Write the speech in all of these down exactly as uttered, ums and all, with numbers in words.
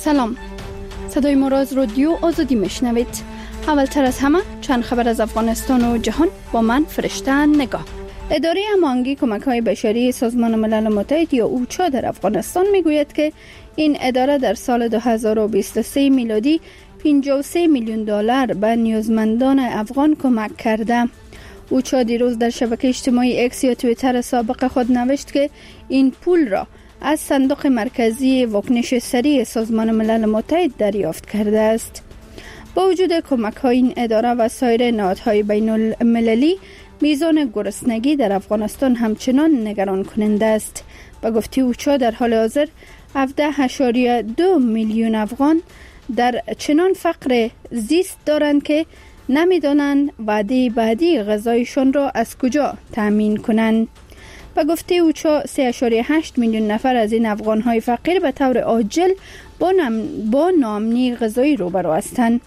سلام، صدای ما را از رادیو آزادی میشنوید. اولتر از همه چند خبر از افغانستان و جهان با من فرشته نگاه. اداره هماهنگی کمک‌های بشری سازمان ملل متحد یا اوچا در افغانستان میگوید که این اداره در سال دو هزار و بیست و سه میلادی پنجاه و سه میلیون دلار به نیازمندان افغان کمک کرده. اوچا دیروز در شبکه اجتماعی اکس یا توییتر سابق خود نوشت که این پول را از صندوق مرکزی واکنش سریع سازمان ملل متحد دریافت کرده است. با وجود کمک‌های این اداره و سایر نهادهای بین المللی، میزان گرسنگی در افغانستان همچنان نگران کننده است. به گفته اوچا در حال حاضر هفده اشاریه دو میلیون افغان در چنان فقر زیست دارند که نمیدانند وعده بعدی غذایشان را از کجا تامین کنند. به گفته اوچا سه اشاریه هشت میلیون نفر از این افغان‌های فقیر به طور عاجل با, نم... با ناامنی غذایی روبرو هستند.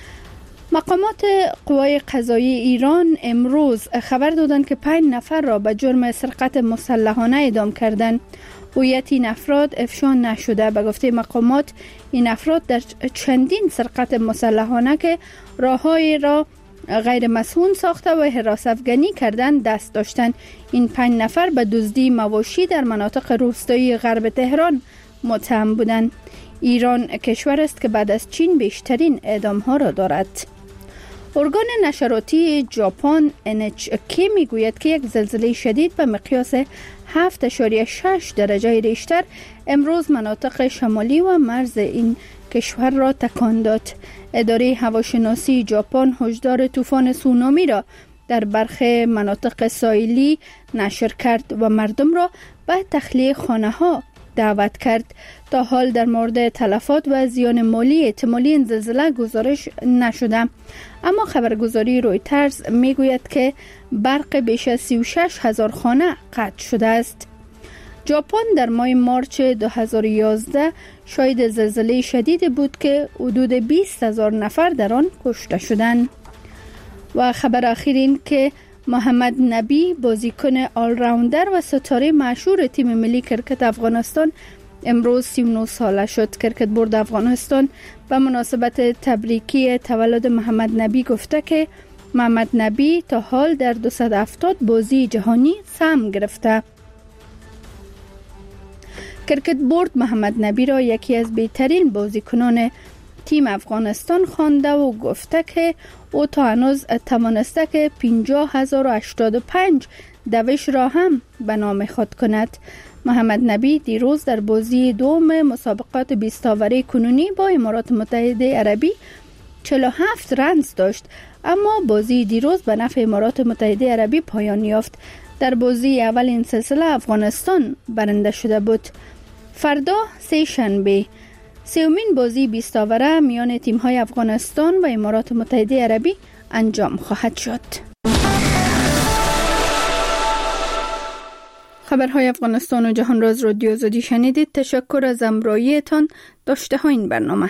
مقامات قوای قضایی ایران امروز خبر دادند که پنج نفر را به جرم سرقت مسلحانه اعدام کردند. هویت این افراد افشا نشده. به گفته مقامات این افراد در چندین سرقت مسلحانه که راههای را غیر مسئول ساخته و حراس افغانی کردن دست داشتند. این پنج نفر به دزدی مواشی در مناطق روستایی غرب تهران متهم بودند. ایران کشور است که بعد از چین بیشترین اعدام ها را دارد. ارگان نشراتی ژاپن ان اچ کی میگوید که یک زلزله شدید به مقیاس هفت اشاریه شش درجه ریشتر امروز مناطق شمالی و مرز این کشور را تکان داد. اداره هواشناسی ژاپن هشدار طوفان سونامی را در برخی مناطق ساحلی نشر کرد و مردم را به تخلیه خانه‌ها دعوت کرد. تا حال در مورد تلفات و زیان مالی احتمالی این زلزله گزارش نشده، اما خبرگزاری رویترز میگوید که برق بیش از سی و شش هزار خانه قطع شده است. ژاپن در ماه مارچ دو هزار و یازده شاهد زلزله شدیدی بود که حدود بیست هزار نفر در آن کشته شدند. و خبر اخیر این که محمد نبی بازیکن آل راوندر و ستاره مشهور تیم ملی کرکت افغانستان امروز سی و نه ساله شد. کرکت بورد افغانستان به مناسبت تبریکی تولد محمد نبی گفته که محمد نبی تا حال در دویست و هفتاد بازی جهانی سهم گرفته. کرکت بورد محمد نبی را یکی از بهترین بازیکنان تیم افغانستان خوانده و گفته که او تا هنوز توانسته که پنجاه هزار و هشتاد و پنج دوش را هم به نام خود کند. محمد نبی دیروز در بازی دوم مسابقات بیست آوره کنونی با امارات متحده عربی چهل و هفت رنز داشت، اما بازی دیروز به نفع امارات متحده عربی پایان یافت. در بازی اول این سلسله افغانستان برنده شده بود. فردا سه شنبه سومین بازی بیست آوره میان تیم‌های افغانستان و امارات متحده عربی انجام خواهد شد. خبرهای افغانستان و جهان را از رادیو آزادی شنیدید. تشکر از همراهیتان. داشته ها این برنامه.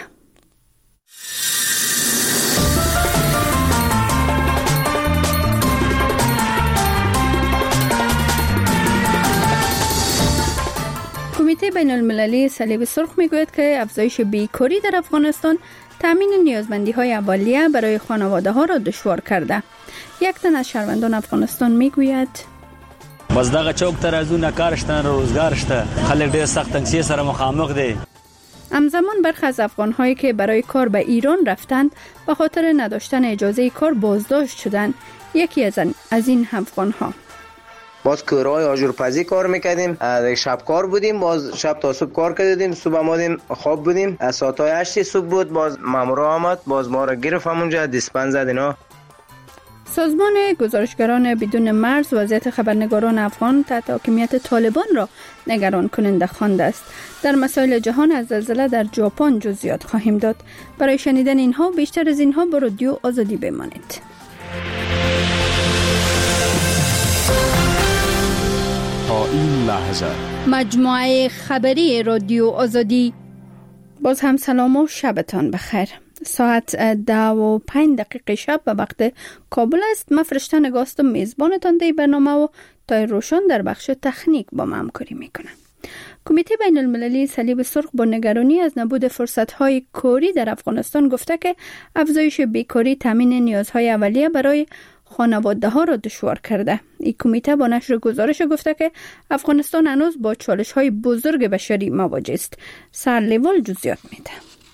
کمیته بین المللی صلیب سرخ میگوید که افزایش بیکاری در افغانستان تامین نیازمندی های اولیه برای خانواده ها را دشوار کرده. یک تن از شهروندان افغانستان میگوید بس دغه چوک تر از اون کارشته روزګارشته خلک ډېر سخت تنګسي سره مخامخ دي. همزمان برخی از افغان‌هایی که برای کار به ایران رفتند به خاطر نداشتن اجازه کار بازداشت شدند. یکی از از این افغان‌ها باز کارهای آجورپزی کار میکردیم، شب کار بودیم، باز شب تا صبح کار کردیم، صبح آمدیم خواب بودیم، از ساعت هشت صبح بود باز مامورا آمد باز ما را گرفت همونجا دیسپن زد. اینا سازمان گزارشگران بدون مرز وضعیت خبرنگاران افغان تحت حاکمیت طالبان را نگران کننده خوانده است. در مسائل جهان از زلزله در ژاپن جزئیات خواهیم داد. برای شنیدن اینها بیشتر از اینها با رادیو آزادی بمانید. تا این لحظه مجموعه خبری رادیو آزادی. باز هم سلام و شبتان بخیر. ساعت ده و پنج دقیقه شب به وقت کابل است. من فرشته نگاستم میزبانتان دی برنامه و تای روشن در بخش تکنیک با ما همکاری میکنم. کمیته بین المللی صلیب سرخ با نگرانی از نبود فرصت‌های کاری در افغانستان گفته که افزایش بیکاری تامین نیازهای اولیه برای خانواده ها را دشوار کرده. این کمیته با نشر گزارش گفته که افغانستان هنوز با چالش های بزرگ بشری مواجه است. سرلیوال جزئیات میده.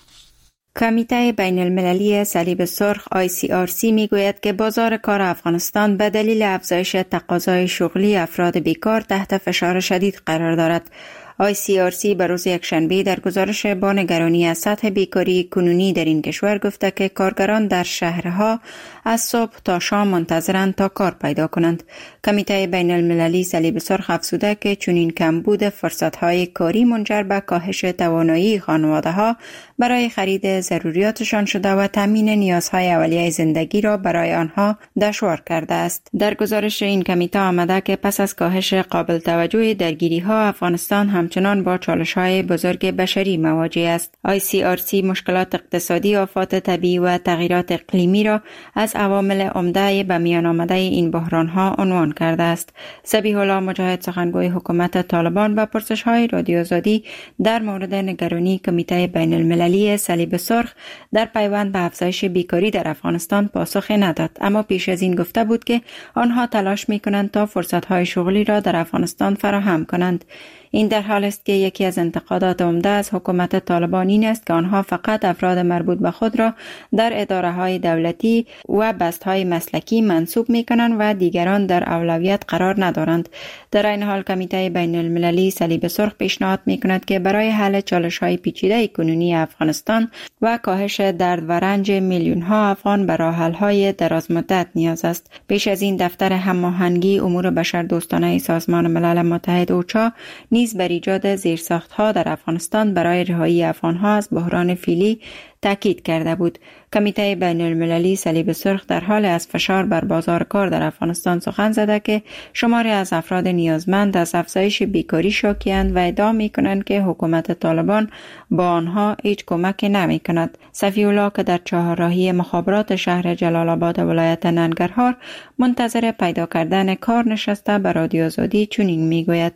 کمیته بین المللی صلیب سرخ آی سی آر سی می گوید که بازار کار افغانستان به دلیل افزایش تقاضای شغلی افراد بیکار تحت فشار شدید قرار دارد. آی سی آر سی به روز یکشنبه در گزارش با نگرانی از سطح بیکاری کنونی در این کشور گفته که کارگران در شهرها از صبح تا شام منتظرند تا کار پیدا کنند. کمیته بین المللی صلیب سرخ افزوده که چنین کمبود فرصت‌های کاری منجر به کاهش توانایی خانواده‌ها برای خرید ضروریاتشان شده و تامین نیازهای اولیه زندگی را برای آنها دشوار کرده است. در گزارش این کمیته آمده که پس از کاهش قابل توجه درگیری‌ها افغانستان همچنان با چالش‌های بزرگ بشری مواجه است. آی سی آر سی مشکلات اقتصادی، آفات طبیعی و تغییرات اقلیمی را از عوامل عمده به میان آمده این بحران‌ها عنوان کرده است. ذبیح الله مجاهد سخنگوی حکومت طالبان به پرسش‌های رادیو آزادی در مورد نگرانی کمیته بین المللی صلیب سرخ در پیوند به افزایش بیکاری در افغانستان پاسخی نداد، اما پیش از این گفته بود که آنها تلاش می‌کنند تا فرصت‌های شغلی را در افغانستان فراهم کنند. این در حال است که یکی از انتقادات عمده از حکومت طالبان این است که آنها فقط افراد مربوط به خود را در اداره‌های دولتی و بست‌های مسلکی منصوب می‌کنند و دیگران در اولویت قرار ندارند. در این حال کمیته بین المللی صلیب سرخ پیشنهاد می‌کند که برای حل چالش‌های پیچیده کنونی افغانستان و کاهش درد و رنج میلیون‌ها افغان به راه‌حل‌های درازمدت نیاز است. پیش از این دفتر هماهنگی امور بشردوستانه سازمان ملل متحد اوچا نیز بر ایجاد زیرساخت‌ها در افغانستان برای رهایی افغان‌ها از بحران فعلی تاکید کرده بود. کمیته بین المللی صلیب سرخ در حال از فشار بر بازار کار در افغانستان سخن زده که شماری از افراد نیازمند از افزایش بیکاری شاکی‌اند و ادعا می‌کنند که حکومت طالبان با آنها هیچ کمکی نمی‌کند. صفی الله که در چهارراهی مخابرات شهر جلال آباد ولایت ننگرهار منتظر پیدا کردن کار نشسته به رادیو آزادی چنین می‌گوید: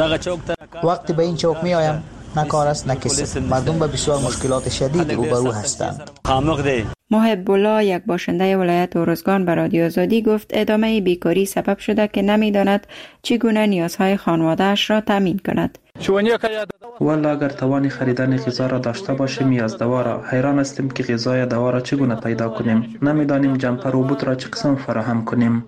وقتی به این چوک می‌آیم نه کار است نه کسی. مردم به بسیار مشکلات شدید روبرو هستند. محب الله یک باشنده ولایت اورزگان به رادیو آزادی گفت ادامه بیکاری سبب شده که نمی‌داند چگونه نیازهای خانواده‌اش را تامین کند. والا اگر توان خریدن غذا را داشته باشیم یا از دوا را، حیران هستیم که غذای دوا را چگونه پیدا کنیم. نمی‌دانیم جمپر و بوت را چه قسم فراهم کنیم.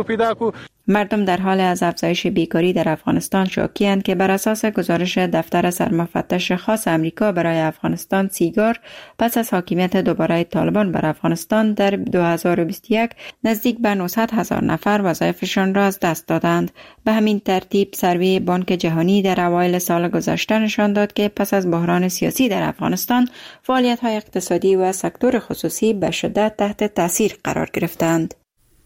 مردم در حال از افزایش بیکاری در افغانستان شاکی‌اند که بر اساس گزارش دفتر سرمفتش خاص امریکا برای افغانستان سیگار پس از حاکمیت دوباره طالبان بر افغانستان در دو هزار و بیست و یک نزدیک به نهصد هزار نفر وظایفشان را از دست دادند. به همین ترتیب سروی بانک جهانی در اوایل سال گذشته نشان داد که پس از بحران سیاسی در افغانستان فعالیت‌های اقتصادی و سکتور خصوصی به شدت تحت تاثیر قرار گرفتند.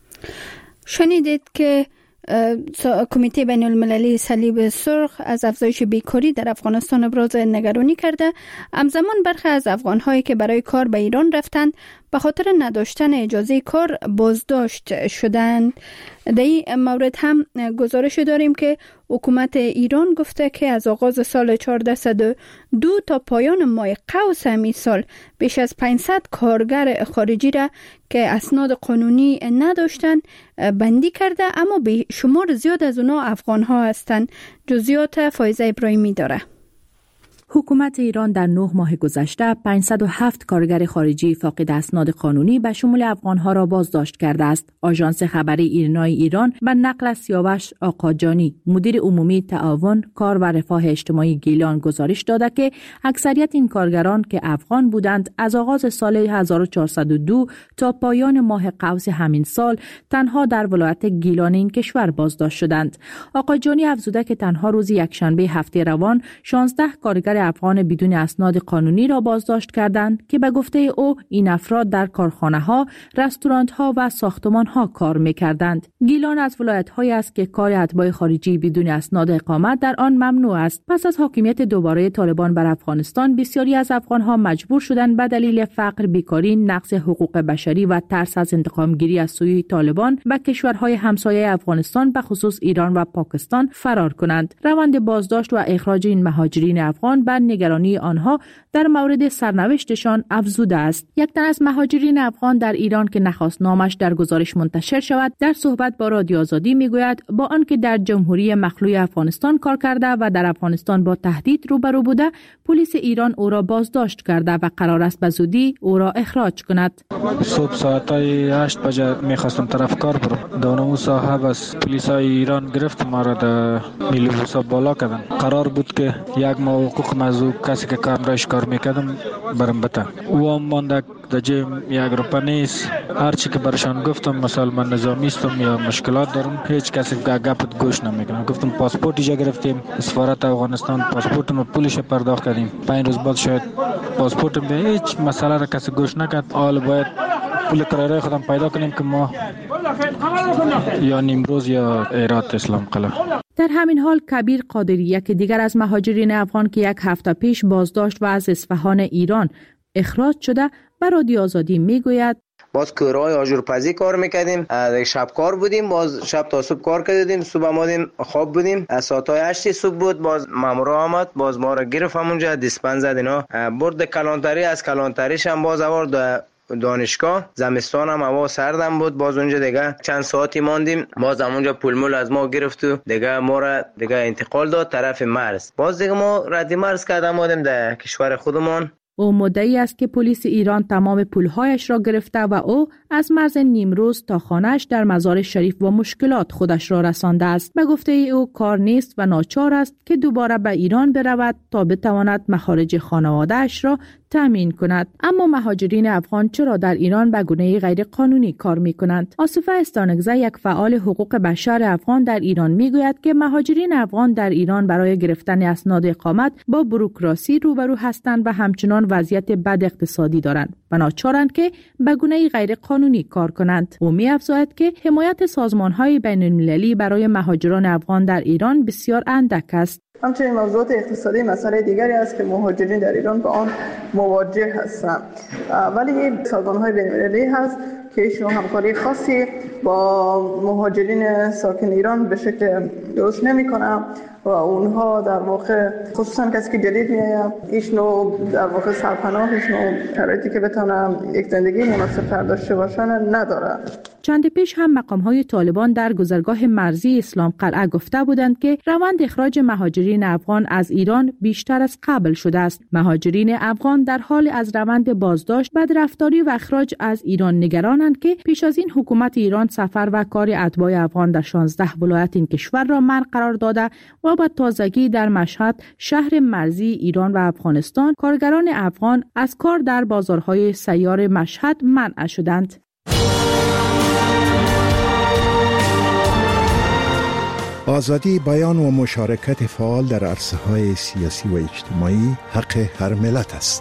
شنیدید که کمیته بین المللی صلیب سرخ از افزایش بیکاری در افغانستان ابراز نگرانی کرده. همزمان برخی از افغان‌هایی که برای کار به ایران رفتند به خاطر نداشتن اجازه کار بازداشت شدند. در این مورد هم گزارش داریم که حکومت ایران گفته که از آغاز سال چهارده صد و دو تا پایان ماه قوس همین سال بیش از پانصد کارگر خارجی را که اسناد قانونی نداشتند بندی کرده، اما به شمار زیاد از اونا افغان ها هستند. جزئیات فایزه ابراهیمی داره. حکومت ایران در نه ماه گذشته پانصد و هفت کارگر خارجی فاقد اسناد قانونی به شمول افغانها را بازداشت کرده است. آژانس خبری ایرنای ایران به نقل از سیاوش آقاجانی مدیر عمومی تعاون کار و رفاه اجتماعی گیلان گزارش داده که اکثریت این کارگران که افغان بودند از آغاز سال هزار و چهارصد و دو تا پایان ماه قوس همین سال تنها در ولایت گیلان این کشور بازداشت شدند. آقاجانی افزوده که تنها روز یکشنبه هفته روان شانزده کارگر نفر افغان بدون اسناد قانونی را بازداشت کردند که به گفته او این افراد در کارخانه‌ها، رستوران‌ها و ساختمان‌ها کار می‌کردند. گیلان از ولایت‌هایی است که کار اتباع خارجی بدون اسناد اقامت در آن ممنوع است. پس از حاکمیت دوباره طالبان بر افغانستان، بسیاری از افغان‌ها مجبور شدند به دلیل فقر، بیکاری، نقض حقوق بشری و ترس از انتقام‌گیری از سوی طالبان به کشورهای همسایه افغانستان به خصوص ایران و پاکستان فرار کنند. روند بازداشت و اخراج این مهاجرین افغان بر نگرانی آنها در مورد سرنوشتشان افزوده است. یک تن از مهاجرین افغان در ایران که نخواست نامش در گزارش منتشر شود، در صحبت با رادیو آزادی میگوید با آنکه در جمهوری مخلوع افغانستان کار کرده و در افغانستان با تهدید روبرو بوده، پلیس ایران او را بازداشت کرده و قرار است به زودی او را اخراج کند. صبح ساعت هشت بجه میخواستم طرف کار برم. دانمو صاحب از پلیس ایران گرفت ما را در میلیبوسا بالا کردن. قرار بود که یک ماه حقوق موضوع کسی که کامرایش کار میکردم برم بته. او هم مانده در جیم یک روپا نیست. هرچی که برشان گفتم مثلا من نظامی استم یا مشکلات دارم، هیچ کسی گپت گوش نمیکنه. گفتم پاسپورت ایجا گرفتیم، سفارت افغانستان پاسپورت ما پولش پرداخت کردیم. پنج روز بعد شاید پاسپورت به هیچ مسئله را کسی گوش نکرد. حالا باید پول کرایه خودم پیدا کنیم که ما یا نیمروز یا ایرات اسلام قلعه. در همین حال کبیر قادری، یک دیگر از مهاجرین افغان که یک هفته پیش بازداشت و از اصفهان ایران اخراج شده، به رادیو آزادی میگوید باز کارهای آجورپزی کار میکردیم، شب کار بودیم، باز شب تا صبح کار کردیم، صبح آمدیم خواب بودیم، ساعتای هشت صبح بود باز مامورا آمد، باز ما را گرفت همونجا دیسپن زد اینا، برد کلانتری، از کلانتریش هم باز آورد دانشگاه. زمستان هم هوا سردم بود، باز اونجا دیگه چند ساعتی ماندیم، باز همونجا پول مول از ما گرفت و دیگه ما را دیگه انتقال داد طرف مرز. باز دیگه ما رد مرز کردیم آمدیم در کشور خودمون. او مدعی است که پلیس ایران تمام پولهایش را گرفته و او از مرز نیمروز تا خانه‌اش در مزار شریف با مشکلات خودش را رسانده است. به گفته او کار نیست و ناچار است که دوباره به ایران برود تا بتواند مخارج خانواده‌اش را تامین کند. اما مهاجرین افغان چرا در ایران به گونه غیر قانونی کار می کنند؟ آصفه استانگزه، یک فعال حقوق بشر افغان در ایران میگوید که مهاجرین افغان در ایران برای گرفتن اسناد اقامت با بوروکراسی روبرو هستند و همچنان وضعیت بد اقتصادی دارند و ناچارند که به گونه غیر قانونی کار کنند. او می‌افزاید که حمایت سازمان‌های بین‌المللی برای مهاجران افغان در ایران بسیار اندک است. همچنین موضوعات اقتصادی مسئله دیگری است که مهاجرین در ایران با آن مواجه هستند، ولی سازمان‌های بین‌المللی هست که ایشون همکاری خاصی با مهاجرین ساکن ایران به شکل درست نمی‌کنند و اونها در واقع خصوصا کسی که جدید میاد ایشونو در واقع سرپناهشون شرایطی که بتونن یک زندگی مناسب‌تر داشته باشن نداره. چند پیش هم مقام‌های طالبان در گذرگاه مرزی اسلام قلعه گفته بودند که روند اخراج مهاجرین افغان از ایران بیشتر از قبل شده است. مهاجرین افغان در حال از روند بازداشت، بدرفتاری و اخراج از ایران نگرانند که پیش از این حکومت ایران سفر و کار اتباع افغان در شانزده ولایت این کشور را منع قرار داده و با تازگی در مشهد، شهر مرزی ایران و افغانستان، کارگران افغان از کار در بازارهای سیار مشهد منع شدند. آزادی بیان و مشارکت فعال در عرصه‌های سیاسی و اجتماعی حق هر ملت است.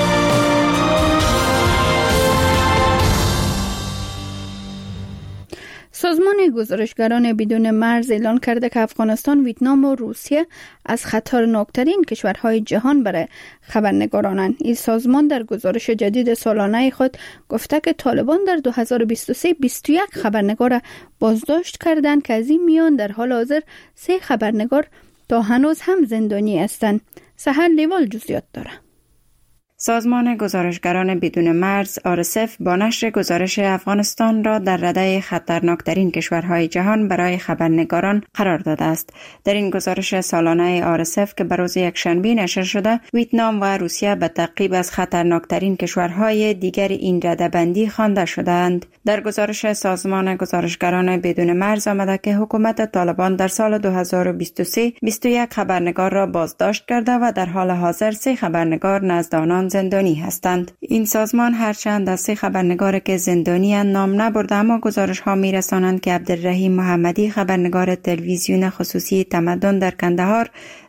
سازمان گزارشگران بدون مرز اعلان کرده که افغانستان، ویتنام و روسیه از خطرناکترین کشورهای جهان برای خبرنگارانند. این سازمان در گزارش جدید سالانه خود گفته که طالبان در دو هزار و بیست و سه بیست و یک خبرنگار بازداشت کردند که از این میان در حال حاضر سه خبرنگار تا هنوز هم زندانی هستند. سحر لیوال جزئیات داره. سازمان گزارشگران بدون مرز آر اس اف با نشر گزارش افغانستان را در رده خطرناکترین کشورهای جهان برای خبرنگاران قرار داده است. در این گزارش سالانه آر اس اف که به روز یکشنبه نشر شده، ویتنام و روسیه به تعقیب از خطرناکترین کشورهای دیگر این رده بندی خوانده شدند. در گزارش سازمان گزارشگران بدون مرز آمده که حکومت طالبان در سال دو هزار و بیست و سه بیست و یک خبرنگار را بازداشت کرده و در حال حاضر سه خبرنگار نزد آنان زندانی هستند. این سازمان هرچند از سه خبرنگار که زندانی نام نبرده، اما گزارش ها می رسانند که عبدالرحیم محمدی، خبرنگار تلویزیون خصوصی تمدن در کندهار،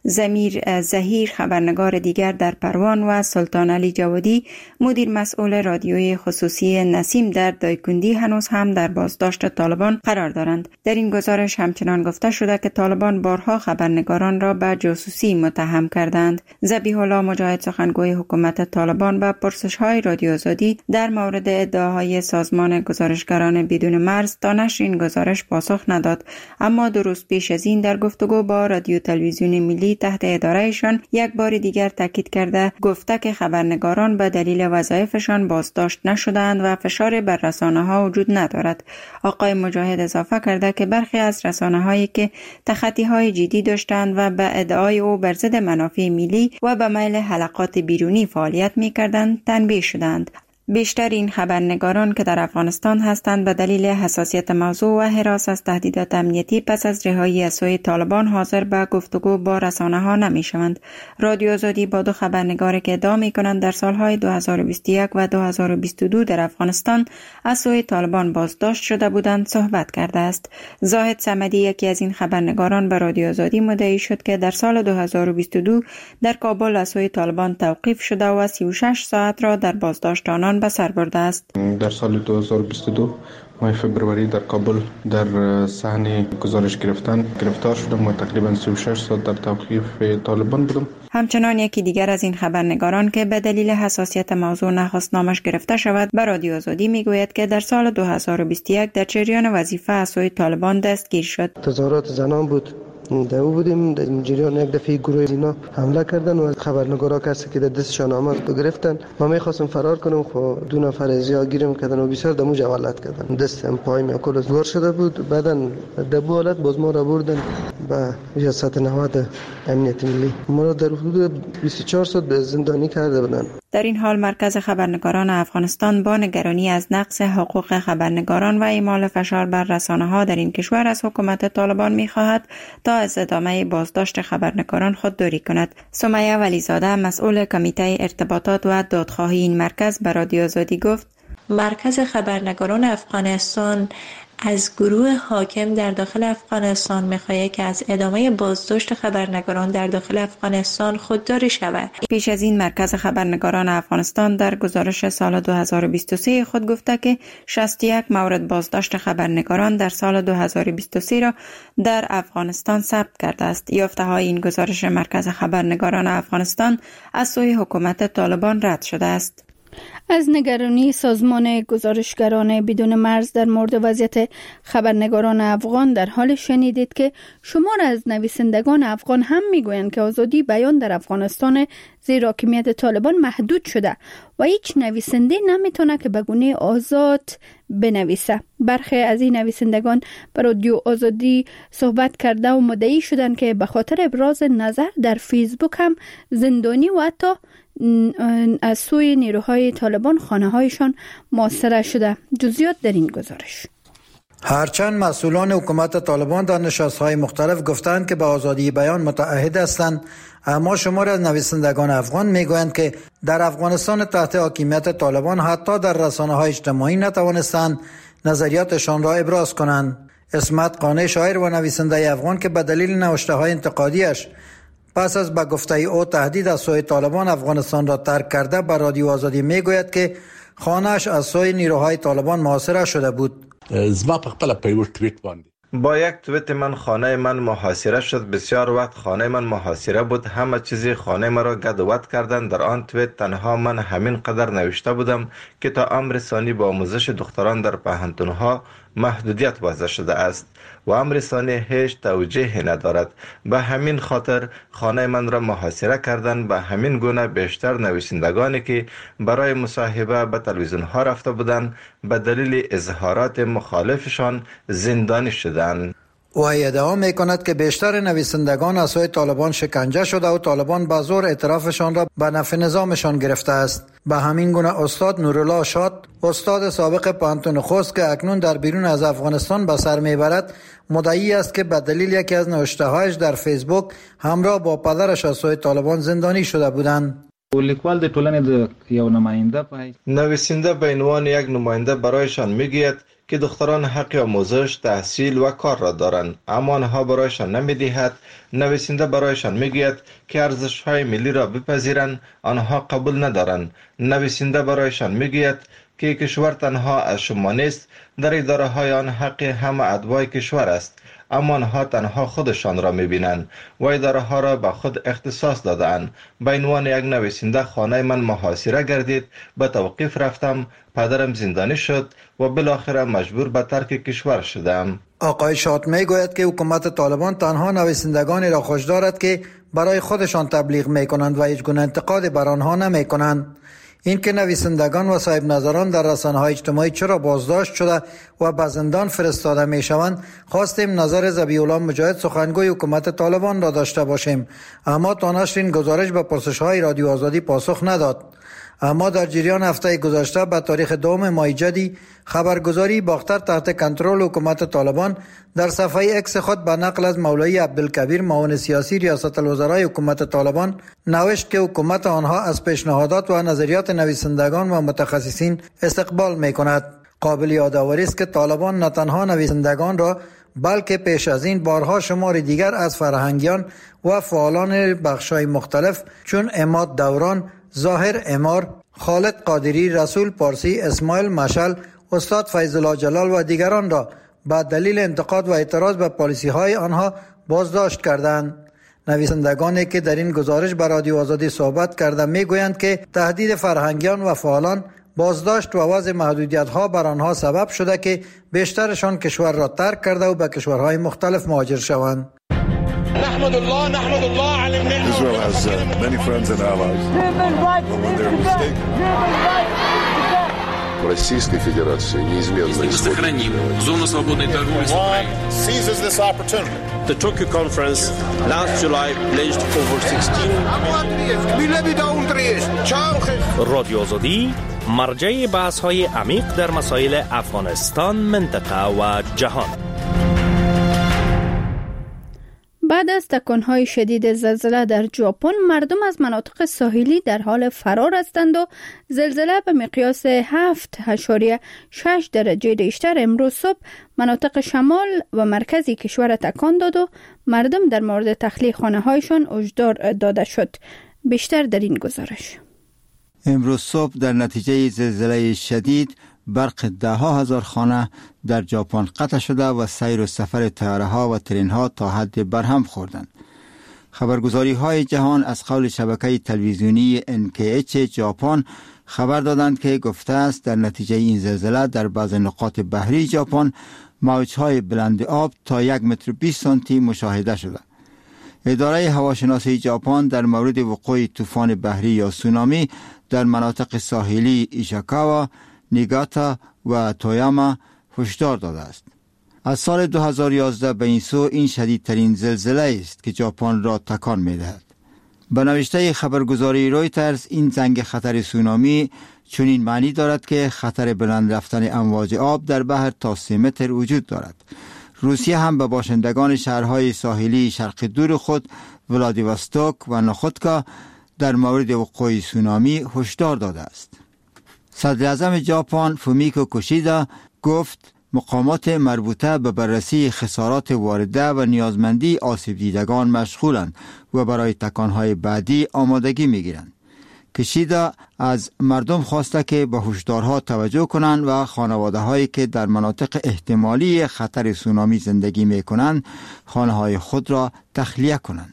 زمیر زهیر خبرنگار دیگر در پروان و سلطان علی جوادی مدیر مسئول رادیوی خصوصی نسیم در دایکندی هنوز هم در بازداشت طالبان قرار دارند. در این گزارش همچنان گفته شده که طالبان بارها خبرنگاران را به جاسوسی متهم کردند. ذبیح الله مجاهد سخنگوی حکومت طالبان به پرسش‌های رادیو آزادی در مورد ادعاهای سازمان گزارشگران بدون مرز تا نشر این گزارش پاسخ نداد، اما دو روز پیش از این در گفتگو با رادیو تلویزیون ملی تحت ادارهشان یک بار دیگر تاکید کرده گفته که خبرنگاران به دلیل وظایفشان بازداشت نشدند و فشار بر رسانه‌ها وجود ندارد. آقای مجاهد اضافه کرده که برخی از رسانه‌هایی که تخطی‌های جدی داشتند و به ادعای او بر ضد منافع ملی و به میل حلقات بیرونی فعالیت می‌کردند تنبیه شدند. بیشتر این خبرنگاران که در افغانستان هستند به دلیل حساسیت موضوع و هراس از تهدیدات امنیتی پس از رهایی از سوی طالبان حاضر به گفتگو با رسانه‌ها نمی‌شوند. رادیو آزادی با دو خبرنگاری که ادعا می‌کنند در سال‌های دو هزار و بیست و یک و دو هزار و بیست و دو در افغانستان از سوی طالبان بازداشت شده بودند صحبت کرده است. زاهد صمدی یکی از این خبرنگاران به رادیو آزادی مدعی شد که در سال دو هزار و بیست و دو در کابل از سوی طالبان توقیف شده و سی و شش ساعت را در بازداشت آنان به سر برده است. در سال دو هزار و بیست و دو ماه فبروری در کابل در صحنه گزارش گرفتن گرفتار شدم و تقریبا سی و شش ساعت در توقیف طالبان بودم. همچنان یکی دیگر از این خبرنگاران که به دلیل حساسیت موضوع نخواست نامش گرفته شود به رادیو آزادی میگوید که در سال دو هزار و بیست و یک در جریان وظیفه از سوی طالبان دستگیر شد. تظاهرات زنان بود. در او بودیم در جریان یک دفعه گروه اینا حمله کردن و خبرنگارا کسی که در دستشان آمد گرفتن. ما میخواستم فرار کنم خب دو نفر از یا گیرم کردن و بسیار دمو جوالت کردن. دستم پایم کل زور شده بود. بعدن در بو حالت باز ما را بردن به ریاست نهاد امنیت ملی. ما را در حدود بیست و چهار ساعت به زندانی کرده بودن. در این حال مرکز خبرنگاران افغانستان با نگرانی از نقض حقوق خبرنگاران و اعمال فشار بر رسانه‌ها در این کشور از حکومت طالبان می‌خواهد تا از ادامه بازداشت خبرنگاران خودداری کند. سمیه ولیزاده مسئول کمیته ارتباطات و دادخواهی این مرکز به رادیو آزادی گفت: مرکز خبرنگاران افغانستان از گروه حاکم در داخل افغانستان می‌خواهد که از ادامه بازداشت خبرنگاران در داخل افغانستان خودداری شود. پیش از این مرکز خبرنگاران افغانستان در گزارش سال دو هزار و بیست و سه خود گفته که شصت و یک مورد بازداشت خبرنگاران در سال دو هزار و بیست و سه را در افغانستان ثبت کرده است. یافته‌های این گزارش مرکز خبرنگاران افغانستان از سوی حکومت طالبان رد شده است. از نگرانی سازمان گزارشگران بدون مرز در مورد وضعیت خبرنگاران افغان در حال شنیدید که شمار از نویسندگان افغان هم میگویند که آزادی بیان در افغانستان زیر حاکمیت طالبان محدود شده و هیچ نویسنده نمیتونه که به گونه آزاد بنویسه. برخی از این نویسندگان به رادیو آزادی صحبت کرده و مدعی شدند که به خاطر ابراز نظر در فیسبوک هم زندانی و حتی از سوی نیروهای طالبان خانه هایشان محاصره شده. جزئیات در این گزارش. هرچند مسئولان حکومت طالبان در نشست‌های مختلف گفتند که به آزادی بیان متعهد هستند، اما شمار از نویسندگان افغان میگویند که در افغانستان تحت حاکمیت طالبان حتی در رسانه‌های اجتماعی نتوانستند نظریاتشان را ابراز کنند. اسمت قانع شاعر و نویسنده افغان که به دلیل نوشته‌های انتقادیش پس از به گفته او تهدید از سوی طالبان افغانستان را ترک کرده به رادیو آزادی میگوید که خانه‌اش از سوی نیروهای طالبان محاصره شده بود. زما په خپل په یو ټویټ باندې با یک توییت من خانه من محاصره شد. بسیار وقت خانه من محاصره بود. همه چیزی خانه مرا گدوت کردند. در آن توییت تنها من همین قدر نوشته بودم که تا امر ثانی با آموزش دختران در پوهنتون‌ها محدودیت وضع شده است و امر ثانی هیچ توجیهی ندارد. به همین خاطر خانه من را محاصره کردند. به همین گونه بیشتر نویسندگانی که برای مصاحبه به تلویزیون ها رفته بودند به دلیل اظهارات مخالفشان زندانی شدند. او ادعا میکند که بیشتر نویسندگان از سوی طالبان شکنجه شده و طالبان به زور اعترافشان را به نفع نظامشان گرفته است. به همین گونه استاد نورالله شاد، استاد سابق پوهنتون خوست که اکنون در بیرون از افغانستان به سر میبرد، مدعی است که به دلیل یکی از نوشته‌هایش در فیسبوک همراه با پدرش از سوی طالبان زندانی شده بودند. لیکوال د ټولنې د یو نماینده پای نویسنده به عنوان یک نماینده برایشان میگوید که دختران حق آموزش، تحصیل و کار را دارند، اما آنها برایشان نمیدهد. نویسنده برایشان میگوید که ارزش‌های ملی را بپذیرند، آنها قبول ندارند. نویسنده برایشان میگوید که کشور تنها از شما نیست، در اداره های آن حق همه ادوای کشور است، اما آنها تنها خودشان را میبینند و اداره ها را به خود اختصاص دادند. به عنوان یک نویسنده خانه من محاصره گردید، به توقیف رفتم، پدرم زندانی شد و بالاخره مجبور به ترک کشور شدم. آقای شات می گوید که حکومت طالبان تنها نویسندگانی را خوش دارد که برای خودشان تبلیغ می کنند و هیچ گونه انتقاد بر آنها نمی کنند. این که نویسندگان و صاحب نظران در رسانه‌های اجتماعی چرا بازداشت شده و به زندان فرستاده می شوند، خواستیم نظر ذبیح الله مجاهد سخنگوی حکومت طالبان را داشته باشیم، اما تا نشر این گزارش به پرسش‌های رادیو آزادی پاسخ نداد. اما در جریان هفته گذشته به تاریخ دوم ماه جدی خبرگزاری باختر تحت کنترل حکومت طالبان در صفحه اکس خود به نقل از مولوی عبدالکبیر معاون سیاسی ریاست الوزرای حکومت طالبان نوشت که حکومت آنها از پیشنهادات و نظریات نویسندگان و متخصصین استقبال می کند. قابل یادآوری است که طالبان نه تنها نویسندگان را بلکه پیش از این بارها شمار دیگر از فرهنگیان و فعالان بخش‌های مختلف چون عماد دوران، ظاهر امار، خالد قادری، رسول پارسی، اسماعیل مشعل، استاد فیض الله جلال و دیگران را به دلیل انتقاد و اعتراض به پالیسی های آنها بازداشت کردند. نویسندگانی که در این گزارش به رادیو آزادی صحبت کرده می گویند که تهدید فرهنگیان و فعالان، بازداشت و وضع محدودیت ها بر آنها سبب شده که بیشترشان کشور را ترک کرده و به کشورهای مختلف مهاجر شوند. نحمد الله نحمد الله على النعمة. Israel has uh, many friends and allies. But when they're mistaken. Российской Федерации неизменно сохраним зону свободной торговли с Украиной. Seizes this opportunity. The Tokyo conference last July pledged over sixteen. رادیو آزادی مرجع بحث‌های عمیق در مسائل افغانستان، منطقه و جهان. بعد از تکانهای شدید زلزله در ژاپن، مردم از مناطق ساحلی در حال فرار هستند و زلزله به مقیاس هفت اشاریه شش درجه ریشتر امروز صبح مناطق شمال و مرکزی کشور تکان داد و مردم در مورد تخلیه خانه هایشان هشدار داده شد. بیشتر در این گزارش. امروز صبح در نتیجه زلزله شدید برق ده ها هزار خانه در ژاپن قطع شده و سیر و سفر طیاره ها و ترین ها تا حد برهم خوردند. خبرگزاری های جهان از قول شبکه تلویزیونی ان کی اچ ژاپن خبر دادند که گفته است در نتیجه این زلزله در بعض نقاط بحری ژاپن موج‌های بلند آب تا یک متر و بیست سانتی مشاهده شده. اداره هواشناسی ژاپن در مورد وقوع طوفان بحری یا سونامی در مناطق ساحلی ایشیکاوا، نیگاتا و تویاما هشدار داده است. از سال دو هزار و یازده به این سو این شدیدترین زلزله است که ژاپن را تکان می‌دهد. به نوشته خبرگزاری رویترز این زنگ خطر سونامی چنین معنی دارد که خطر بلند رفتن امواج آب در بحر تا سه متر وجود دارد. روسیه هم به باشندگان شهرهای ساحلی شرق دور خود ولادیواستوک و نخودکا در مورد وقوع سونامی هشدار داده است. صدر اعظم ژاپن فومیکو کوشیدا گفت مقامات مربوطه به بررسی خسارات وارده و نیازمندی آسیب دیدگان مشغولند و برای تکانهای بعدی آمادگی میگیرند. کوشیدا از مردم خواسته که به هشدارها توجه کنند و خانواده هایی که در مناطق احتمالی خطر سونامی زندگی می کنند خانه های خود را تخلیه کنند.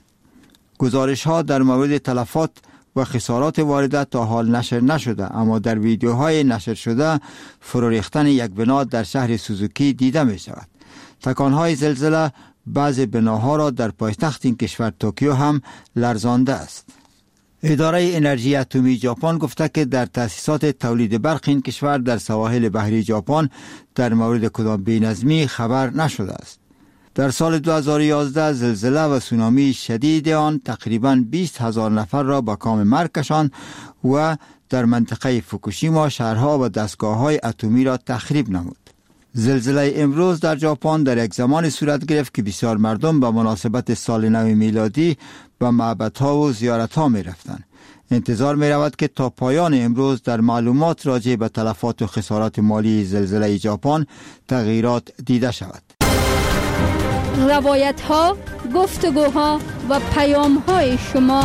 گزارش ها در مورد تلفات و خسارات وارده تا حال نشر نشده، اما در ویدیوهای نشر شده فرو ریختن یک بنا در شهر سوزوکی دیده می شود. تکانهای زلزله بعض بناها را در پایتخت این کشور توکیو هم لرزانده است. اداره انرژی اتمی ژاپن گفته که در تأسیسات تولید برق این کشور در سواحل بحری ژاپن در مورد کدام بی‌نظمی خبر نشده است. در سال دو هزار و یازده زلزله و سونامی شدید آن تقریباً بیست هزار نفر را به کام مرگ کشاند و در منطقه فوکوشیما شهرها و دستگاه‌های اتمی را تخریب نمود. زلزله امروز در ژاپن در یک زمان صورت گرفت که بسیار مردم به مناسبت سال نو میلادی به معبدها و زیارتها می رفتند. انتظار می رود که تا پایان امروز در معلومات راجع به تلفات و خسارات مالی زلزله ژاپن تغییرات دیده شود. روایت ها، گفتگوها و پیام های شما.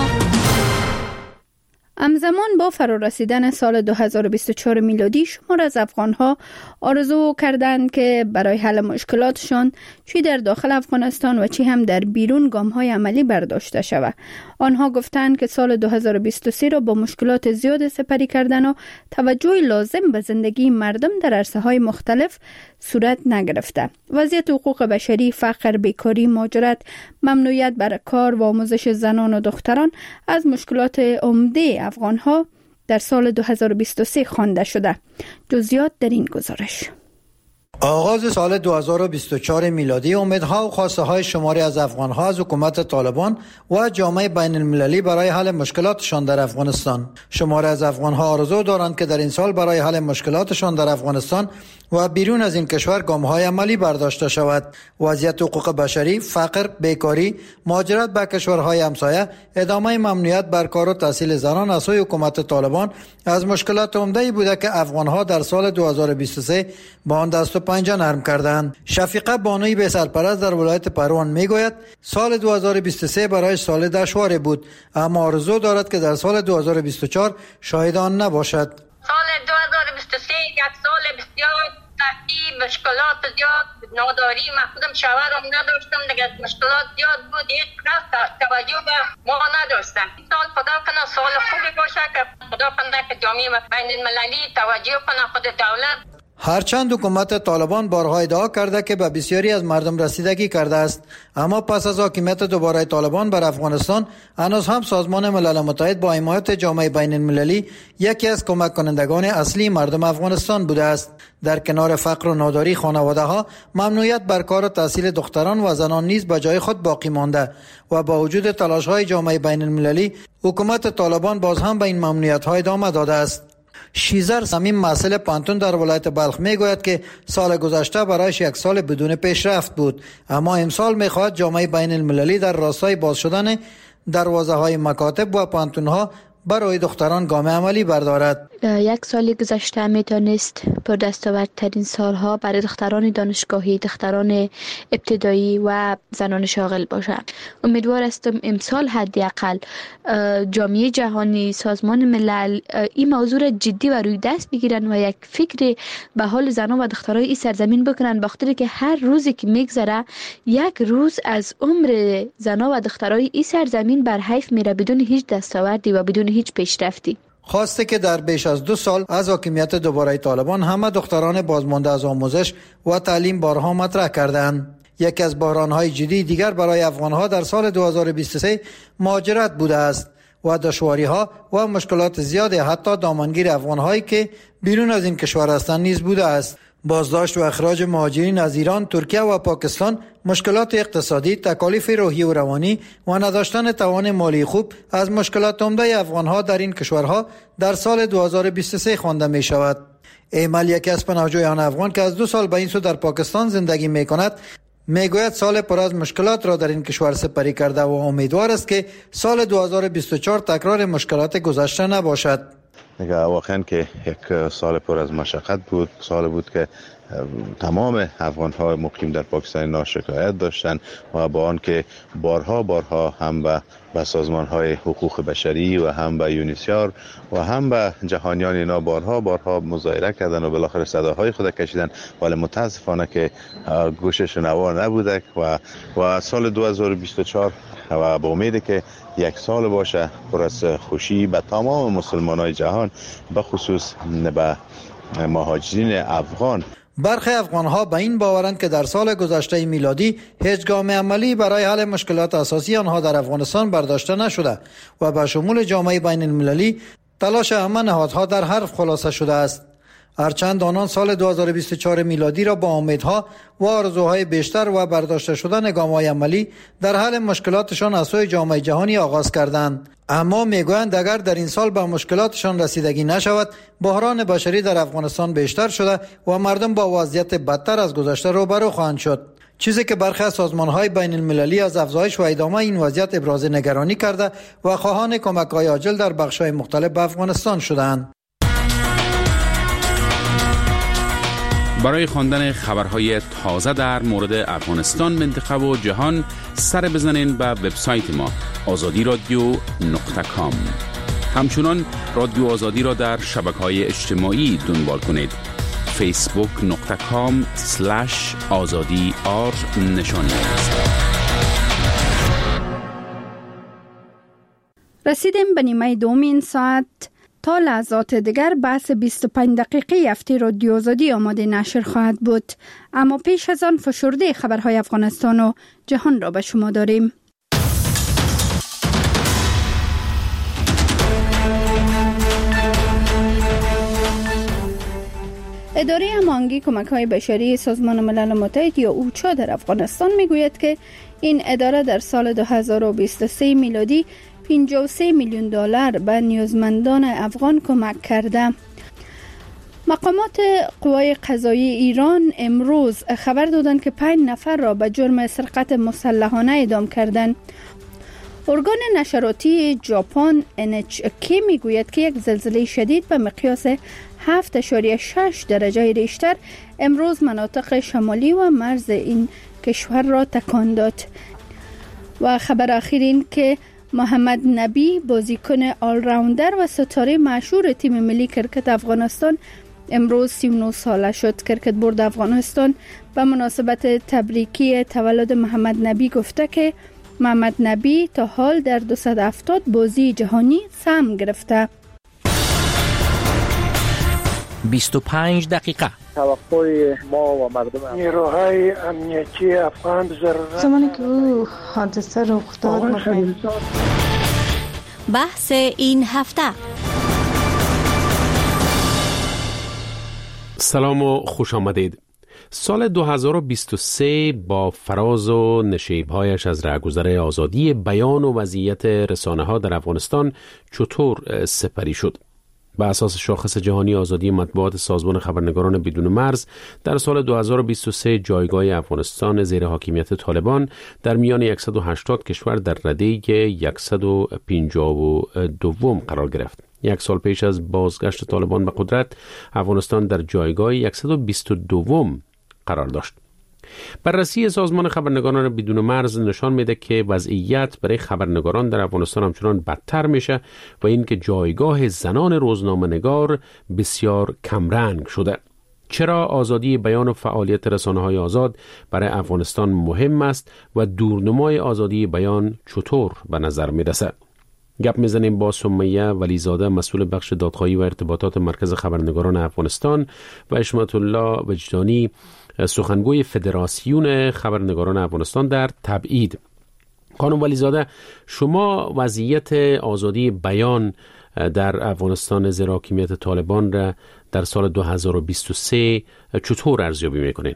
همزمان با فرارسیدن سال دو هزار و بیست و چهار میلادی، شمار از افغان‌ها آرزو کردند که برای حل مشکلاتشان چی در داخل افغانستان و چی هم در بیرون گام‌های عملی برداشته شود. آنها گفتند که سال دو هزار و بیست و سه را با مشکلات زیاد سپری کردن و توجه لازم به زندگی مردم در عرصه‌های مختلف صورت نگرفته. وضعیت حقوق بشری، فقر، بیکاری، مهاجرت، ممنوعیت بر کار و آموزش زنان و دختران از مشکلات عمده افغان‌ها در سال دو هزار و بیست و سه خوانده شده. جزئیات در این گزارش. آغاز سال دو هزار و بیست و چهار میلادی امیدها و خواسته های شماری از افغان‌ها از حکومت طالبان و جامعه بین المللی برای حل مشکلاتشان در افغانستان. شماری از افغان‌ها آرزو دارند که در این سال برای حل مشکلاتشان در افغانستان و بیرون از این کشور گام‌های عملی برداشته شود. وضعیت حقوق بشری، فقر، بیکاری، مهاجرت به کشورهای همسایه، ادامه ممنوعیت بر کار و تحصیل زنان از سوی حکومت طالبان از مشکلات عمده‌ای بوده که افغان‌ها در سال دو هزار و بیست و سه با آن دست و پنجه نرم کردند. شفیقه بانوی به سرپرست در ولایت پروان میگوید سال دو هزار و بیست و سه برای سال دشواری بود، اما آرزو دارد که در سال دو هزار و بیست و چهار شاهد آن نباشد. سال دو هزار و بیست و سه یک سال بسیار سختی، مشکلات زیاد، ناداری، من خودم شوهرم نداشتم، دیگه مشکلات زیاد بود، هیچ کس توجه به ما نداشتم. این سال خدا کنه سال خوبی باشه که خدا کنه که جامعه بین المللی توجه کنه، خود دولت. هرچند حکومت طالبان بارها ادعا کرده که به بسیاری از مردم رسیدگی کرده است، اما پس از حاکمیت دوباره طالبان بر افغانستان هنوز هم سازمان ملل متحد با حمایت جامعه بین المللی یکی از کمک کنندگان اصلی مردم افغانستان بوده است. در کنار فقر و ناداری خانواده ها، ممنوعیت بر کار و تحصیل دختران و زنان نیز به جای خود باقی مانده و با وجود تلاش های جامعه بین المللی، حکومت طالبان باز هم به این ممنوعیت ها ادامه داده است. شیزر صمیم مسئول پانتون در ولایت بلخ میگوید که سال گذشته برایش یک سال بدون پیشرفت بود، اما امسال میخواهد جامعه بین المللی در راستای باز شدن دروازه های مکاتب و پانتون ها برای دختران گام عملی بردارد. یک سال گذشته میتونست پر دستاوردترین سالها برای دختران دانشگاهی، دختران ابتدایی و زنان شاغل باشد. امیدوار هستم امسال حداقل جامعه جهانی، سازمان ملل این موضوع را جدی و روی دست بگیرن و یک فکر به حال زنان و دخترای این سرزمین بکنن، بخاطر که هر روزی که میگذره یک روز از عمر زنان و دخترای این سرزمین بر حیف میره بدون هیچ دستاوردی و بدون هیچ پیشرفتی. خواسته که در بیش از دو سال از حاکمیت دوباره طالبان همه دختران بازمانده از آموزش و تعلیم بارها مطرح کردند. یکی از بحران‌های جدی دیگر برای افغان‌ها در سال دو هزار و بیست و سه مهاجرت بوده است و دشواری‌ها و مشکلات زیادی حتی دامنگیر افغان‌هایی که بیرون از این کشور هستند نیز بوده است. بازداشت و اخراج مهاجرین از ایران، ترکیه و پاکستان، مشکلات اقتصادی، تکالیف روحی و روانی و نداشتن توان مالی خوب از مشکلات عمده افغان‌ها در این کشورها در سال دو هزار و بیست و سه خوانده می شود. ایمل یکی از پناهجویان افغان که از دو سال به این سو در پاکستان زندگی می کند میگوید سال پر از مشکلات را در این کشور سپری کرده و امیدوار است که سال دو هزار و بیست و چهار تکرار مشکلات گذشته نباشد. دیگه واقعا که یک سال پر از مشقت بود، سال بود که تمام افغان‌ها مقیم در پاکستان ناشکایت داشتند و با آن که بارها بارها هم به به سازمان‌های حقوق بشری و هم به یونیسیار و هم به جهانیان اینا بارها بارها مظاهره کردن و بالاخره صداهای خود کشیدن، ولی متاسفانه که گوشش نوا نبوده و و سال دو هزار و بیست و چهار و با امید که یک سال باشه پر از خوشی به تمام مسلمانای جهان، به خصوص به مهاجرین افغان. برخی افغان‌ها به این باورند که در سال گذشته میلادی هیچ گام عملی برای حل مشکلات اساسی آنها در افغانستان برداشته نشده و به شمول جامعه بین المللی تلاش همه نهادها در حرف خلاصه شده است. هرچند آنان سال دو هزار و بیست و چهار میلادی را با امیدها و آرزوهای بیشتر و برداشته شدن گام‌های عملی در حل مشکلاتشان از سوی جامعه جهانی آغاز کردند، اما میگویند اگر در این سال به مشکلاتشان رسیدگی نشود، بحران بشری در افغانستان بیشتر شده و مردم با وضعیت بدتر از گذشته روبرو خواهند شد. چیزی که برخی از سازمان‌های بین المللی از افزایش و ادامه این وضعیت ابراز نگرانی کرده و خواهان کمک‌های عاجل در بخش‌های مختلف به افغانستان شدند. برای خواندن خبرهای تازه در مورد افغانستان، منطقه و جهان سر بزنین به وبسایت ما آزادی رادیو نقطه کام. همچنان رادیو آزادی را در شبکه‌های اجتماعی دنبال کنید. فیسبوک نقطه کام سلش آزادی آر نشانی است. رسیدیم به نیمه دوم این ساعت. تا لحظات دیگر بحث بیست و پنج دقیقه هفته رادیو آزادی آماده نشر خواهد بود، اما پیش از آن فشرده خبرهای افغانستان و جهان را به شما داریم. اداره هماهنگی کمک‌های بشری سازمان ملل متحد یا اوچا در افغانستان میگوید که این اداره در سال دو هزار و بیست و سه میلادی پنجاه و سه میلیون دلار به نیازمندان افغان کمک کرده. مقامات قوای قضایی ایران امروز خبر دادند که پنج نفر را به جرم سرقت مسلحانه اعدام کردند. ارگان نشراتی ژاپن ان اچ کی میگوید که یک زلزله شدید به مقیاس هفت اشاریه شش درجه ریشتر امروز مناطق شمالی و مرز این کشور را تکان داد. و خبر اخیر این که محمد نبی بازیکن آل راوندر و ستاره مشهور تیم ملی کرکت افغانستان امروز سی و نه ساله شد. کرکت بورد افغانستان به مناسبت تبریکی تولد محمد نبی گفته که محمد نبی تا حال در دویست و هفتاد بازی جهانی سهم گرفته. بیست و پنج دقیقه. توقع ما و مردم نیروهای امنیتی افغان ضرورت زمانی که او حادثه رخ داد بحث این هفته. سلام و خوش آمدید. سال دو هزار و بیست و سه با فراز و نشیب‌هایش از رهگذر آزادی بیان و وضعیت رسانه‌ها در افغانستان چطور سپری شد؟ بر اساس شاخص جهانی آزادی مطبوعات سازمان خبرنگاران بدون مرز در سال دو هزار و بیست و سه جایگاه افغانستان زیر حاکمیت طالبان در میان صد و هشتاد کشور در رده صد و پنجاه و دو قرار گرفت. یک سال پیش از بازگشت طالبان به قدرت، افغانستان در جایگاه صد و بیست و دو قرار داشت. بررسی سازمان خبرنگاران بدون مرز نشان میده که وضعیت برای خبرنگاران در افغانستان همچنان بدتر میشه و اینکه جایگاه زنان روزنامه‌نگار بسیار کمرنگ شده. چرا آزادی بیان و فعالیت رسانه‌های آزاد برای افغانستان مهم است و دورنمای آزادی بیان چطور به نظر میرسه؟ گپ میزنیم با سمیه ولیزاده، مسئول بخش دادخواهی و ارتباطات مرکز خبرنگاران افغانستان، و حشمت الله وجدانی، سخنگوی فدراسیون خبرنگاران افغانستان در تبعید. خانم ولیزاده، شما وضعیت آزادی بیان در افغانستان زیر حاکمیت طالبان را در سال دو هزار و بیست و سه چطور ارزیابی میکنین؟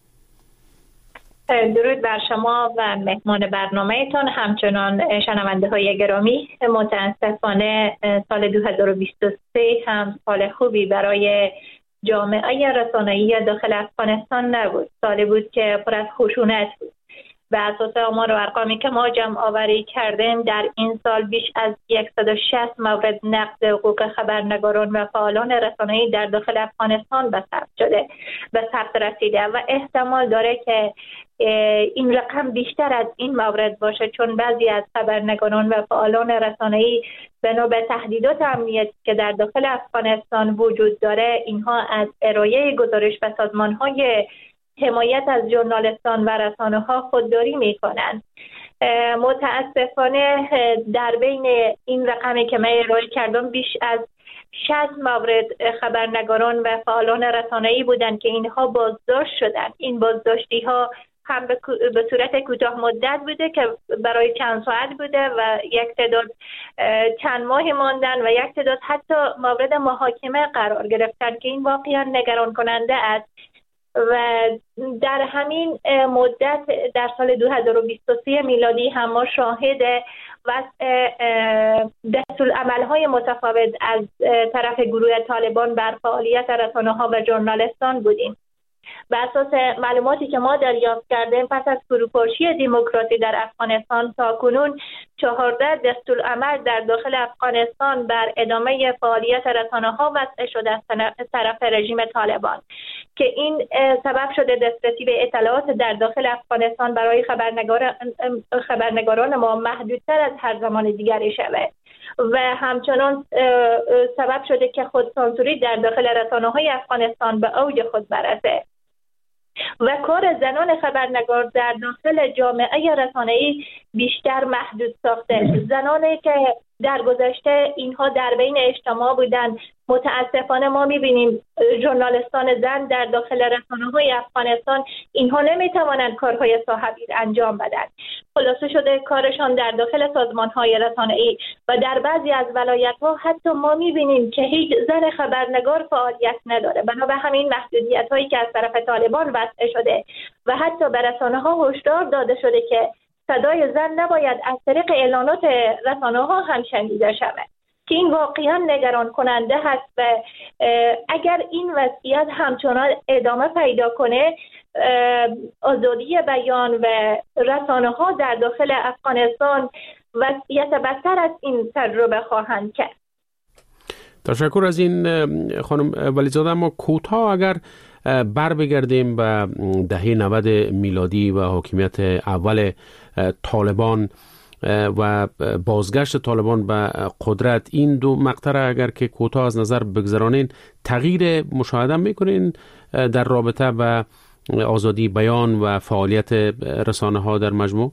درود بر شما و مهمان برنامه‌تان، همچنان شنونده های گرامی. متاسفانه سال دو هزار و بیست و سه هم سال خوبی برای جامعه رسانه‌ای داخل افغانستان نبود. سالی بود که پر از خشونت بود. به اساس آمار و ارقامی که ما جمع آوری کردیم، در این سال بیش از صد و شصت مورد نقض حقوق خبرنگاران و فعالان رسانه‌ای در داخل افغانستان به ثبت شده، به ثبت رسیده و احتمال داره که این رقم بیشتر از این مورد باشه، چون بعضی از خبرنگاران و فعالان رسانه‌ای بنا به تهدیدات امنیتی که در داخل افغانستان وجود داره، اینها از ارائه گزارش به سازمان‌های حمایت از ژورنالیستان و رسانه‌ها خودداری می‌کنند. متاسفانه در بین این رقمی که من ارائه کردم بیش از شصت مورد خبرنگاران و فعالان رسانه‌ای بودند که اینها بازداشت شدند. این بازداشتی‌ها هم به صورت کوتاه مدت بوده که برای چند ساعت بوده و یک تعداد چند ماه ماندن و یک تعداد حتی مورد محاکمه قرار گرفتن که این واقعا نگران کننده است. و در همین مدت در سال دو هزار و بیست و سه میلادی هم ما شاهد وضع دستورالعمل‌های متفاوت از طرف گروه طالبان بر فعالیت رسانه‌ها و ژورنالیستان بودیم. بر اساس معلوماتی که ما دریافت کردیم پس از فروپاشی دموکراسی در افغانستان تا کنون چهارده دستورالعمل در داخل افغانستان بر ادامه فعالیت رسانه‌ها وضع شده از طرف رژیم طالبان که این سبب شده دسترسی به اطلاعات در داخل افغانستان برای خبرنگار خبرنگاران ما محدودتر از هر زمان دیگری شود و همچنان سبب شده که خودسانسوری در داخل رسانه‌های افغانستان به اوج خود برسه و کار زنان خبرنگار در داخل جامعه رسانه‌ای بیشتر محدود ساخته. زنانی که در گذشته اینها در بین اجتماع بودن، متاسفانه ما می‌بینیم ژورنالیستان زن در داخل رسانه‌های افغانستان اینها نمی‌توانند کارهای صاحبی انجام بدن. خلاصه شده کارشان در داخل سازمان‌های رسانه‌ای و در بعضی از ولایت‌ها حتی ما می‌بینیم که هیچ زن خبرنگار فعالیت نداره. بنابر همین محدودیت‌هایی که از طرف طالبان وضع شده و حتی به رسانه‌ها هشدار داده شده که صدای زن نباید از طریق اعلانات رسانه‌ها هم شنیده شود که این واقعا نگران کننده هست و اگر این وضعیت همچنان ادامه پیدا کنه آزادی بیان و رسانه‌ها در داخل افغانستان وضعیت بدتر از این تجربه خواهند کرد. تشکر از این خانم ولیزاده. اما کوتاه اگر بر بگردیم به دهه نود میلادی و حاکمیت اول طالبان و بازگشت طالبان به قدرت، این دو مقطع اگر که کوتاه از نظر بگذرانین تغییر مشاهده میکنین در رابطه با آزادی بیان و فعالیت رسانه ها در مجموع؟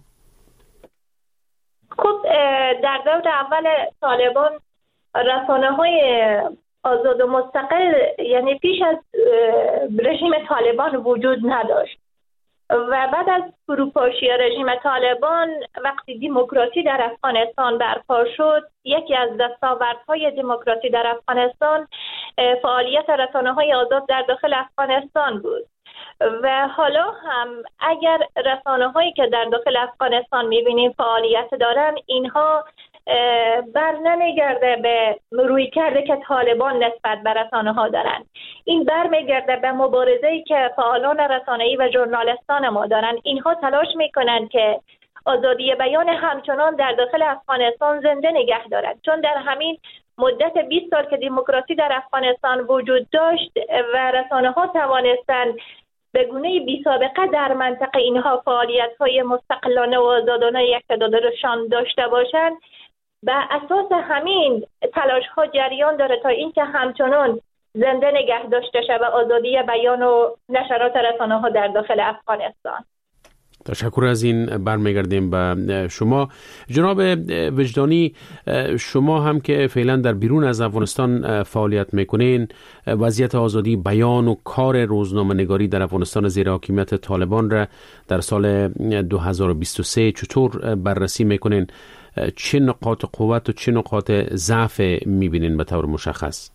خب در دور اول طالبان رسانه های آزاد و مستقل یعنی پیش از رژیم طالبان وجود نداشت و بعد از فروپاشی رژیم طالبان وقتی دموکراسی در افغانستان برپا شد، یکی از دستاوردهای دموکراسی در افغانستان فعالیت رسانه‌های آزاد در داخل افغانستان بود و حالا هم اگر رسانه‌هایی که در داخل افغانستان می‌بینیم فعالیت دارن، اینها بر نمیگرده به روی کرده که طالبان نسبت به رسانه ها دارن. این بر میگرده به مبارزه‌ای که فعالان رسانه‌ای و ژورنالیستان ما دارن. اینها تلاش میکنن که آزادی بیان همچنان در داخل افغانستان زنده نگه دارند، چون در همین مدت بیست سال که دموکراسی در افغانستان وجود داشت و رسانه ها توانستند به گونه بی سابقه در منطقه اینها فعالیت‌های مستقلانه و آزادانه اقتدارشان داشته باشند، به اساس همین تلاش ها جریان داره تا اینکه همچنان زنده نگه داشته شود آزادی بیان و نشرات رسانه ها در داخل افغانستان. تشکر از این. برمیگردیم به شما جناب وجدانی. شما هم که فعلا در بیرون از افغانستان فعالیت میکنین، وضعیت آزادی بیان و کار روزنامه نگاری در افغانستان زیر حاکمیت طالبان را در سال دو هزار و بیست و سه چطور بررسی میکنین؟ چه نقاط قوت و چه نقاط ضعف میبینین به طور مشخص؟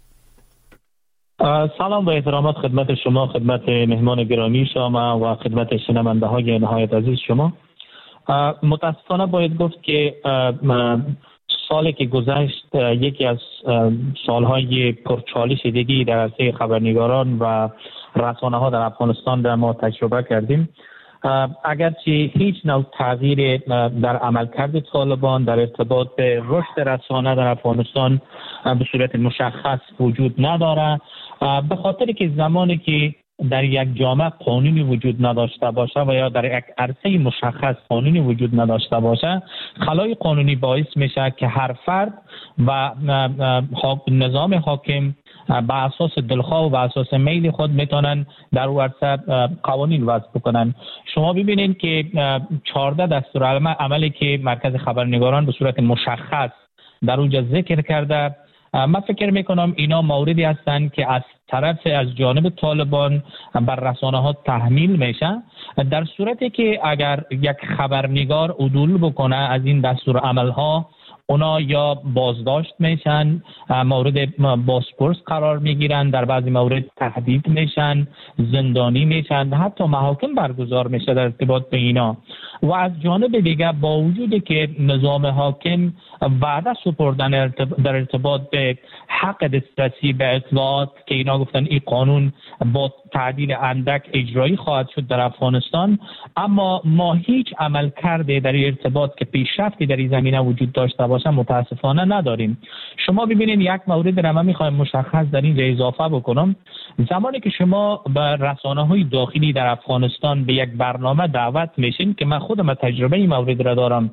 سلام و احترامات خدمت شما، خدمت مهمان گرامی شما و خدمت شنونده های نهایت عزیز شما. متاسفانه باید گفت که سالی که گذشت یکی از سالهای پرچالش دیگی در عرصه خبرنگاران و رسانه ها در افغانستان در ما تجربه کردیم. اگرچه هیچ نوع تغییر در عملکرد طالبان در ارتباط به رشد رسانه در افغانستان به صورت مشخص وجود نداره، به خاطر که زمانی که در یک جامعه قانونی وجود نداشته باشه و یا در یک عرصه مشخص قانونی وجود نداشته باشه، خلای قانونی باعث میشه که هر فرد و نظام حاکم به اساس دلخواه و به اساس میل خود میتونن در اون عرصه قوانین وضع بکنن. شما ببینید که چهارده دستورالعملی که مرکز خبرنگاران به صورت مشخص در اونجا ذکر کرده، من فکر میکنم اینا موردی هستند که از طرف از جانب طالبان بر رسانه ها تحمیل میشه، در صورتی که اگر یک خبرنگار عدول بکنه از این دستورالعمل ها اونا یا بازداشت میشن، مورد بازپرس قرار میگیرن، در بعضی مورد تهدید میشن، زندانی میشن، حتی محاکم برگزار میشه در ارتباط به اینا. و از جانب دیگر با وجودی که نظام حاکم وعده سپردن در ارتباط به حق دسترسی به اطلاعات که اینا گفتن این قانون با تعدیل اندک اجرایی خواهد شد در افغانستان، اما ما هیچ عمل کرده در ارتباط که پیشرفتی در این زمینه وجود داشته باشه متاسفانه نداریم. شما ببینید یک مورد را من میخوایم مشخص در این اضافه بکنم. زمانی که شما به رسانه‌های داخلی در افغانستان به یک برنامه دعوت میشین که من خودم تجربه این مورد را دارم،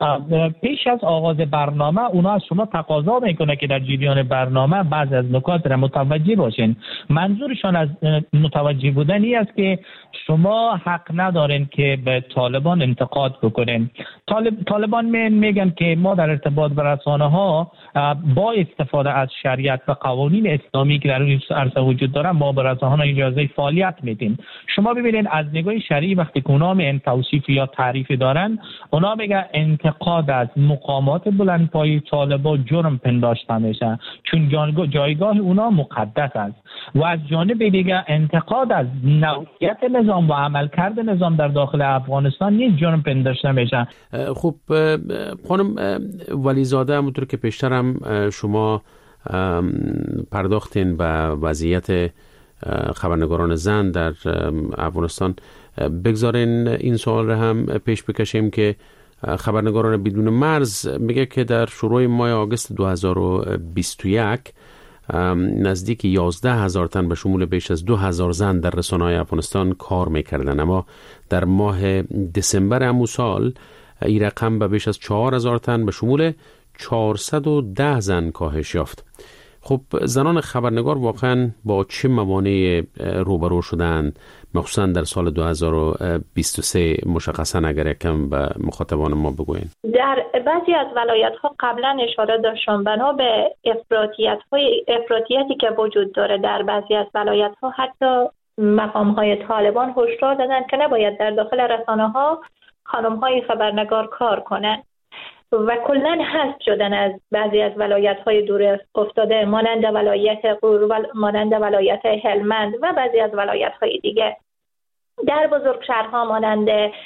پیش از آغاز برنامه اونا از شما تقاضا میکنه که در جریان برنامه بعضی از نکات را متوجه باشین. منظورشان از متوجه بودن این است که شما حق ندارین که به طالبان انتقاد بکنین. طالب، طالبان میگن که ما در ارتباط به رسانه ها با استفاده از شریعت و قوانین اسلامی که در این عرصه وجود داره ما به رسانه ها اجازه فعالیت میدیم. شما ببینید از نگاه شرعی وقتی که اونا می توصیف یا تعریف دارن، اونا میگن انتقاد از مقامات بلندپایه طالبا جرم پنداشته میشه چون جایگاه اونا مقدس است. و از جانب دیگر انتقاد از نوعیت نظام و عملکرد نظام در داخل افغانستان نیز جرم پنداشته میشه. خب خانم ولیزاده، همونطور که پیشترم شما پرداختین به وضعیت خبرنگاران زن در افغانستان، بگذارین این سوال را هم پیش بکشیم که خبرنگاران بدون مرز میگه که در شروع ماه آگوست دو هزار و بیست و یک نزدیک یازده هزار تن به شمول بیش از دو هزار زن در رسانه‌های افغانستان کار میکردن، اما در ماه دسامبر همون سال این رقم به بیش از چهار هزار تن به شمول چهارصد و ده زن کاهش یافت. خب زنان خبرنگار واقعا با چه موانعی روبرو شدند، مخصوصا در سال دو هزار و بیست و سه؟ مشخصا اگر یکم به مخاطبان ما بگوین. در بعضی از ولایت ها قبلا اشاره داشتم بنا به افراطیت های افراطیتی که وجود داره در بعضی از ولایت ها، حتی مقام های طالبان هشدار دادن که نباید در داخل رسانه ها خانم های خبرنگار کار کنند و کلاً حذف شدن از بعضی از ولایت‌های دور افتاده مانند ولایت غور، مانند ولایت هلمند و بعضی از ولایت‌های دیگه. در بزرگ شهرها مانند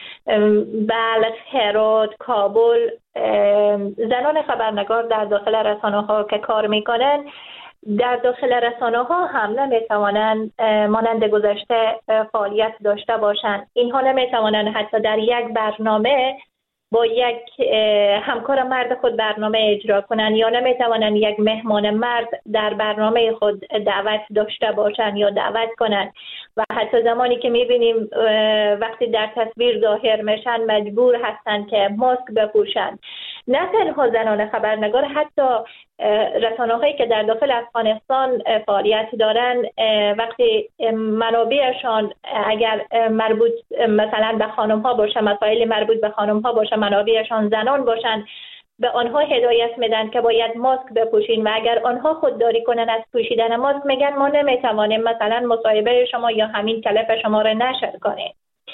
بلخ، هرات، کابل، زنان خبرنگار در داخل رسانه‌ها که کار می‌کنن در داخل رسانه‌ها هم نمی‌توانند مانند گذشته فعالیت داشته باشند. اینها نمی‌توانند حتی در یک برنامه با یک همکار مرد خود برنامه اجرا کنند یا نمیتوانند یک مهمان مرد در برنامه خود دعوت داشته باشند یا دعوت کنند. و حتی زمانی که میبینیم وقتی در تصویر ظاهر میشن مجبور هستند که ماسک بپوشند. نه تنها زنان خبرنگار، حتی رسانه‌هایی که در داخل افغانستان فعالیت دارند وقتی منابعشان اگر مربوط مثلا به خانم‌ها باشه، مسائل مربوط به خانم‌ها باشه، منابعشان زنان باشند، به آنها هدایت میدن که باید ماسک بپوشین و اگر آنها خودداری کنن از پوشیدن ماسک میگن ما نمیتوانیم مثلا مصاحبه شما یا همین کلپ شما را نشر کنیم.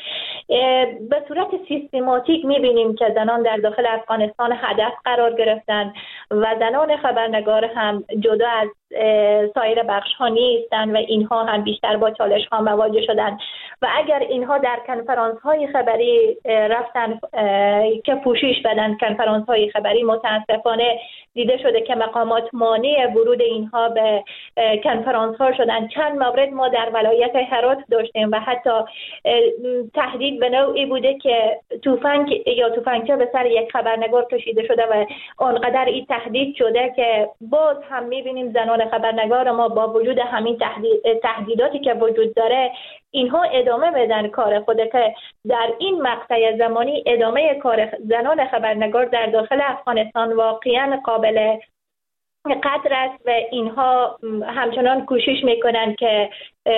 به صورت سیستماتیک میبینیم که زنان در داخل افغانستان هدف قرار گرفتن و زنان خبرنگار هم جدا از سایر بخش ها نیستن و اینها هم بیشتر با چالش ها مواجه شدن و اگر اینها در کنفرانس های خبری رفتن که پوشش بدن، کنفرانس های خبری متاسفانه دیده شده که مقامات مانع ورود اینها به کنفرانس ها شدن. چند مورد ما در ولایت هرات داشتیم و حتی تهدید به نوعی بوده که تفنگ یا تفنگچه به سر یک خبرنگار کشیده شده و آنقدر این تهدید شده که باز هم میبینیم زنان خبرنگار ما با وجود همین تهدید، تهدیداتی که وجود داره اینها ادامه بدن کار خود که در این مقطع زمانی ادامه کار زنان خبرنگار در داخل افغانستان واقعا قابل قدر است و اینها همچنان کوشش میکنن که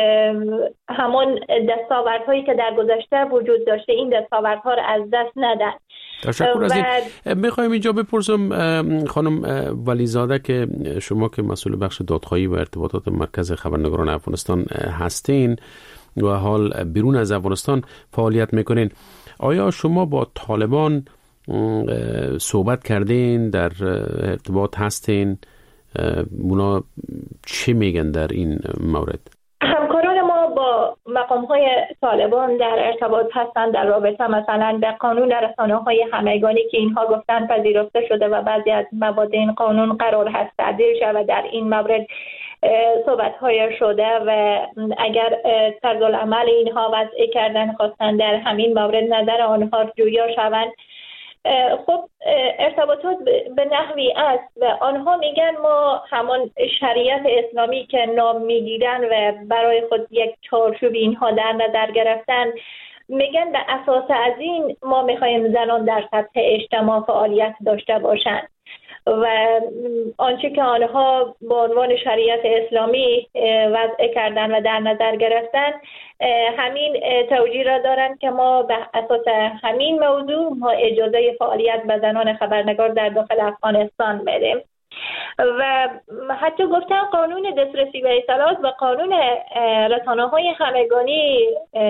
همون دستاوردهایی که در گذشته وجود داشته این دستاوردها را از دست ندن. تشکر از این. میخوایم اینجا بپرسم خانم ولیزاده که شما که مسئول بخش دادخواهی و ارتباطات مرکز خبرنگاران افغانستان هستین و حال بیرون از افغانستان فعالیت میکنین، آیا شما با طالبان صحبت کردین، در ارتباط هستین، اونا چی میگن در این مورد؟ همکاران ما با مقام‌های طالبان در ارتباط هستند در رابطه مثلا به قانون رسانه‌های همگانی که اینها گفتن پذیرفته شده و بعضی از مواد این قانون قرار هست تعدیل شود. در این مورد صحبت‌های شده و اگر طرز العمل اینها وضع کردن خواستن در همین مورد نظر آنها جویا شوند. خب ارتباطات به نحوی است و آنها میگن ما همان شریعت اسلامی که نام میگیرن و برای خود یک چارچوب اینها در نظر گرفتن، میگن به اساس از این ما میخوایم زنان در سطح اجتماع فعالیت داشته باشند و آنچه که آنها به عنوان شریعت اسلامی وضع کردن و در نظر گرفتن همین توجیه را دارند که ما به اساس همین موضوع ما اجازه فعالیت به زنان خبرنگار در داخل افغانستان میدیم و حتی گفتن قانون دسترسی به اطلاعات و قانون رسانه‌های همگانی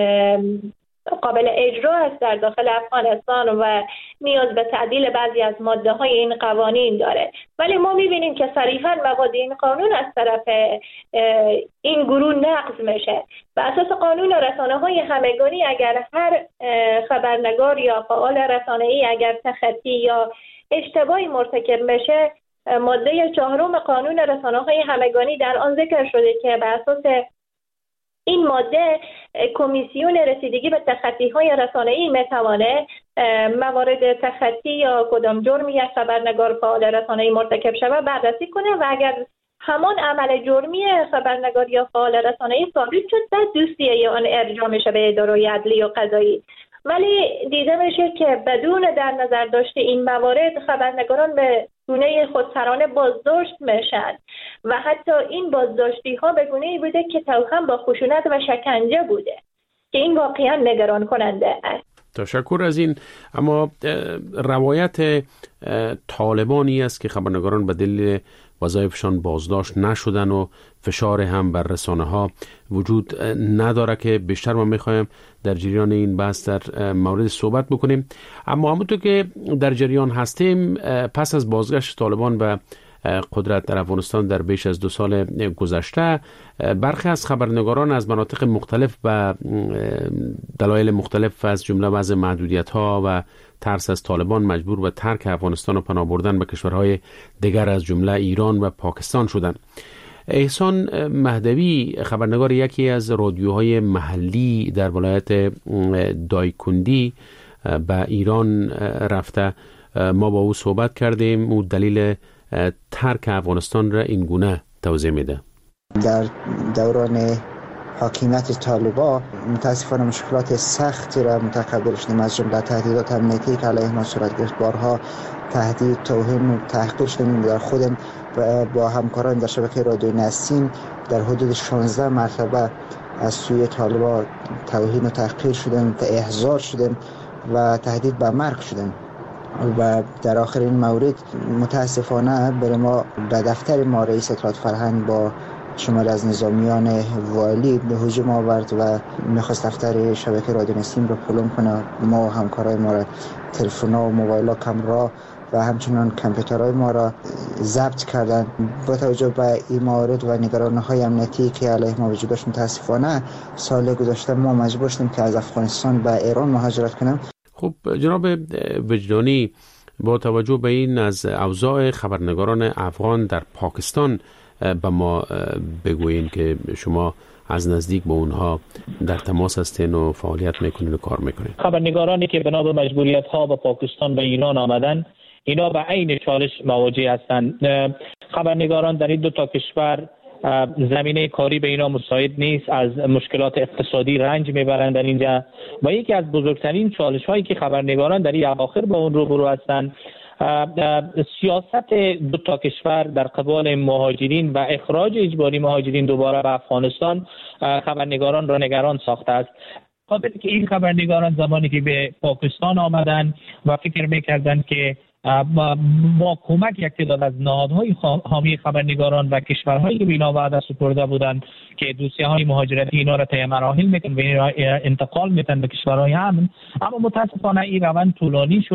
قابل اجرا است در داخل افغانستان و نیاز به تعدیل بعضی از ماده های این قوانین داره، ولی ما میبینیم که صریحا مواد این قانون از طرف این گروه نقض میشه. و اساس قانون رسانه های همگانی اگر هر خبرنگار یا فعال رسانه‌ای اگر تخطی یا اشتباهی مرتکب میشه، ماده چهارم قانون رسانه های همگانی در آن ذکر شده که به اساس این ماده کمیسیون رسیدگی به تخطی‌های رسانه‌ای می‌تواند موارد تخطی یا کدام جرمی یک خبرنگار فعال رسانه‌ای مرتکب شود بررسی کنه و اگر همان عمل جرمی خبرنگار یا فعال رسانه‌ای ثابت شد بعد دوسیه آن ارجاع میشه به اداره عدلی و قضایی. ولی دیده میشه که بدون در نظر داشته این موارد خبرنگاران به گونه خودسرانه بازداشت میشن و حتی این بازداشتی ها به گونه‌ای بوده که توأم با خشونت و شکنجه بوده که این واقعا نگران کننده است. تشکر از این. اما روایت طالبانی است که خبرنگاران به دلیل وظایفشان بازداشت نشدن و فشار هم بر رسانه ها وجود نداره که بیشتر ما میخوایم در جریان این بحث در مورد صحبت بکنیم. اما همونطور که در جریان هستیم، پس از بازگشت طالبان به قدرت در افغانستان در بیش از دو سال گذشته، برخی از خبرنگاران از مناطق مختلف و دلایل مختلف از جمله وضع محدودیت‌ها و ترس از طالبان مجبور به ترک افغانستان و پناه بردن به کشورهای دیگر از جمله ایران و پاکستان شدند. احسان مهدوی، خبرنگار یکی از رادیوهای محلی در ولایت دایکندی، به ایران رفته. ما با او صحبت کردیم. او دلیل ترک افغانستان را این گونه توضیح میده. در دوران حاکمیت طالبان متاسفانه مشکلات سختی را متقبل شدیم، از جمله تهدیدات امنیتی که علیه ما صورت گرفت. بارها تهدید، توهین و تحقیر شدیم. در خودم با همکاران در شبکه رادیو نسیم در حدود شانزده مرتبه از سوی طالبان توهین و تحقیر شدیم، احضار شدیم و تهدید به مرگ شدیم. و در آخر این مورد متاسفانه برای ما به دفتر ما رئیس اطلاعات فرهنگ با شمار از نظامیان والی هجوم آورد و میخواست دفتر شبکه رادیو نسیم رو پلم کنه. ما و همکارای ما را تلفن‌ها و موبایل‌ها، کامرا و همچنان کامپیوترهای ما را ضبط کردند. با توجه به این موارد و نگرانی‌های امنیتی که علیه ما وجود داشت، متاسفانه سال گذشته ما مجبور شدیم که از افغانستان به ایران مهاجرت کنیم. خب جناب وجدانی، با توجه به این از اوضاع خبرنگاران افغان در پاکستان به ما بگویین که شما از نزدیک با اونها در تماس هستین و فعالیت میکنین و کار میکنین. خبرنگارانی که بنا به مجبوریت ها به پاکستان و ایران آمدن، اینا به عین چالش مواجه هستند. خبرنگاران در این دو تا کشور زمینه کاری به اینا مساعد نیست، از مشکلات اقتصادی رنج میبرند در اینجا و یکی از بزرگترین چالش هایی که خبرنگاران در این اواخر با اون روبرو هستند سیاست دو تا کشور در قبال مهاجرین و اخراج اجباری مهاجرین دوباره به افغانستان خبرنگاران را نگران ساخته است. خاطر که این خبرنگاران زمانی که به پاکستان آمدن و فکر میکردند که با کمک یک تعداد از نهادهای حامی خبرنگاران و کشورهایی که به اینا وعده سپرده بودند که دوسیه‌های مهاجرتی اینا را طی مراحل میکنن و انتقال میتن به کشورهای امن، اما متاسفانه این روند طولانی شد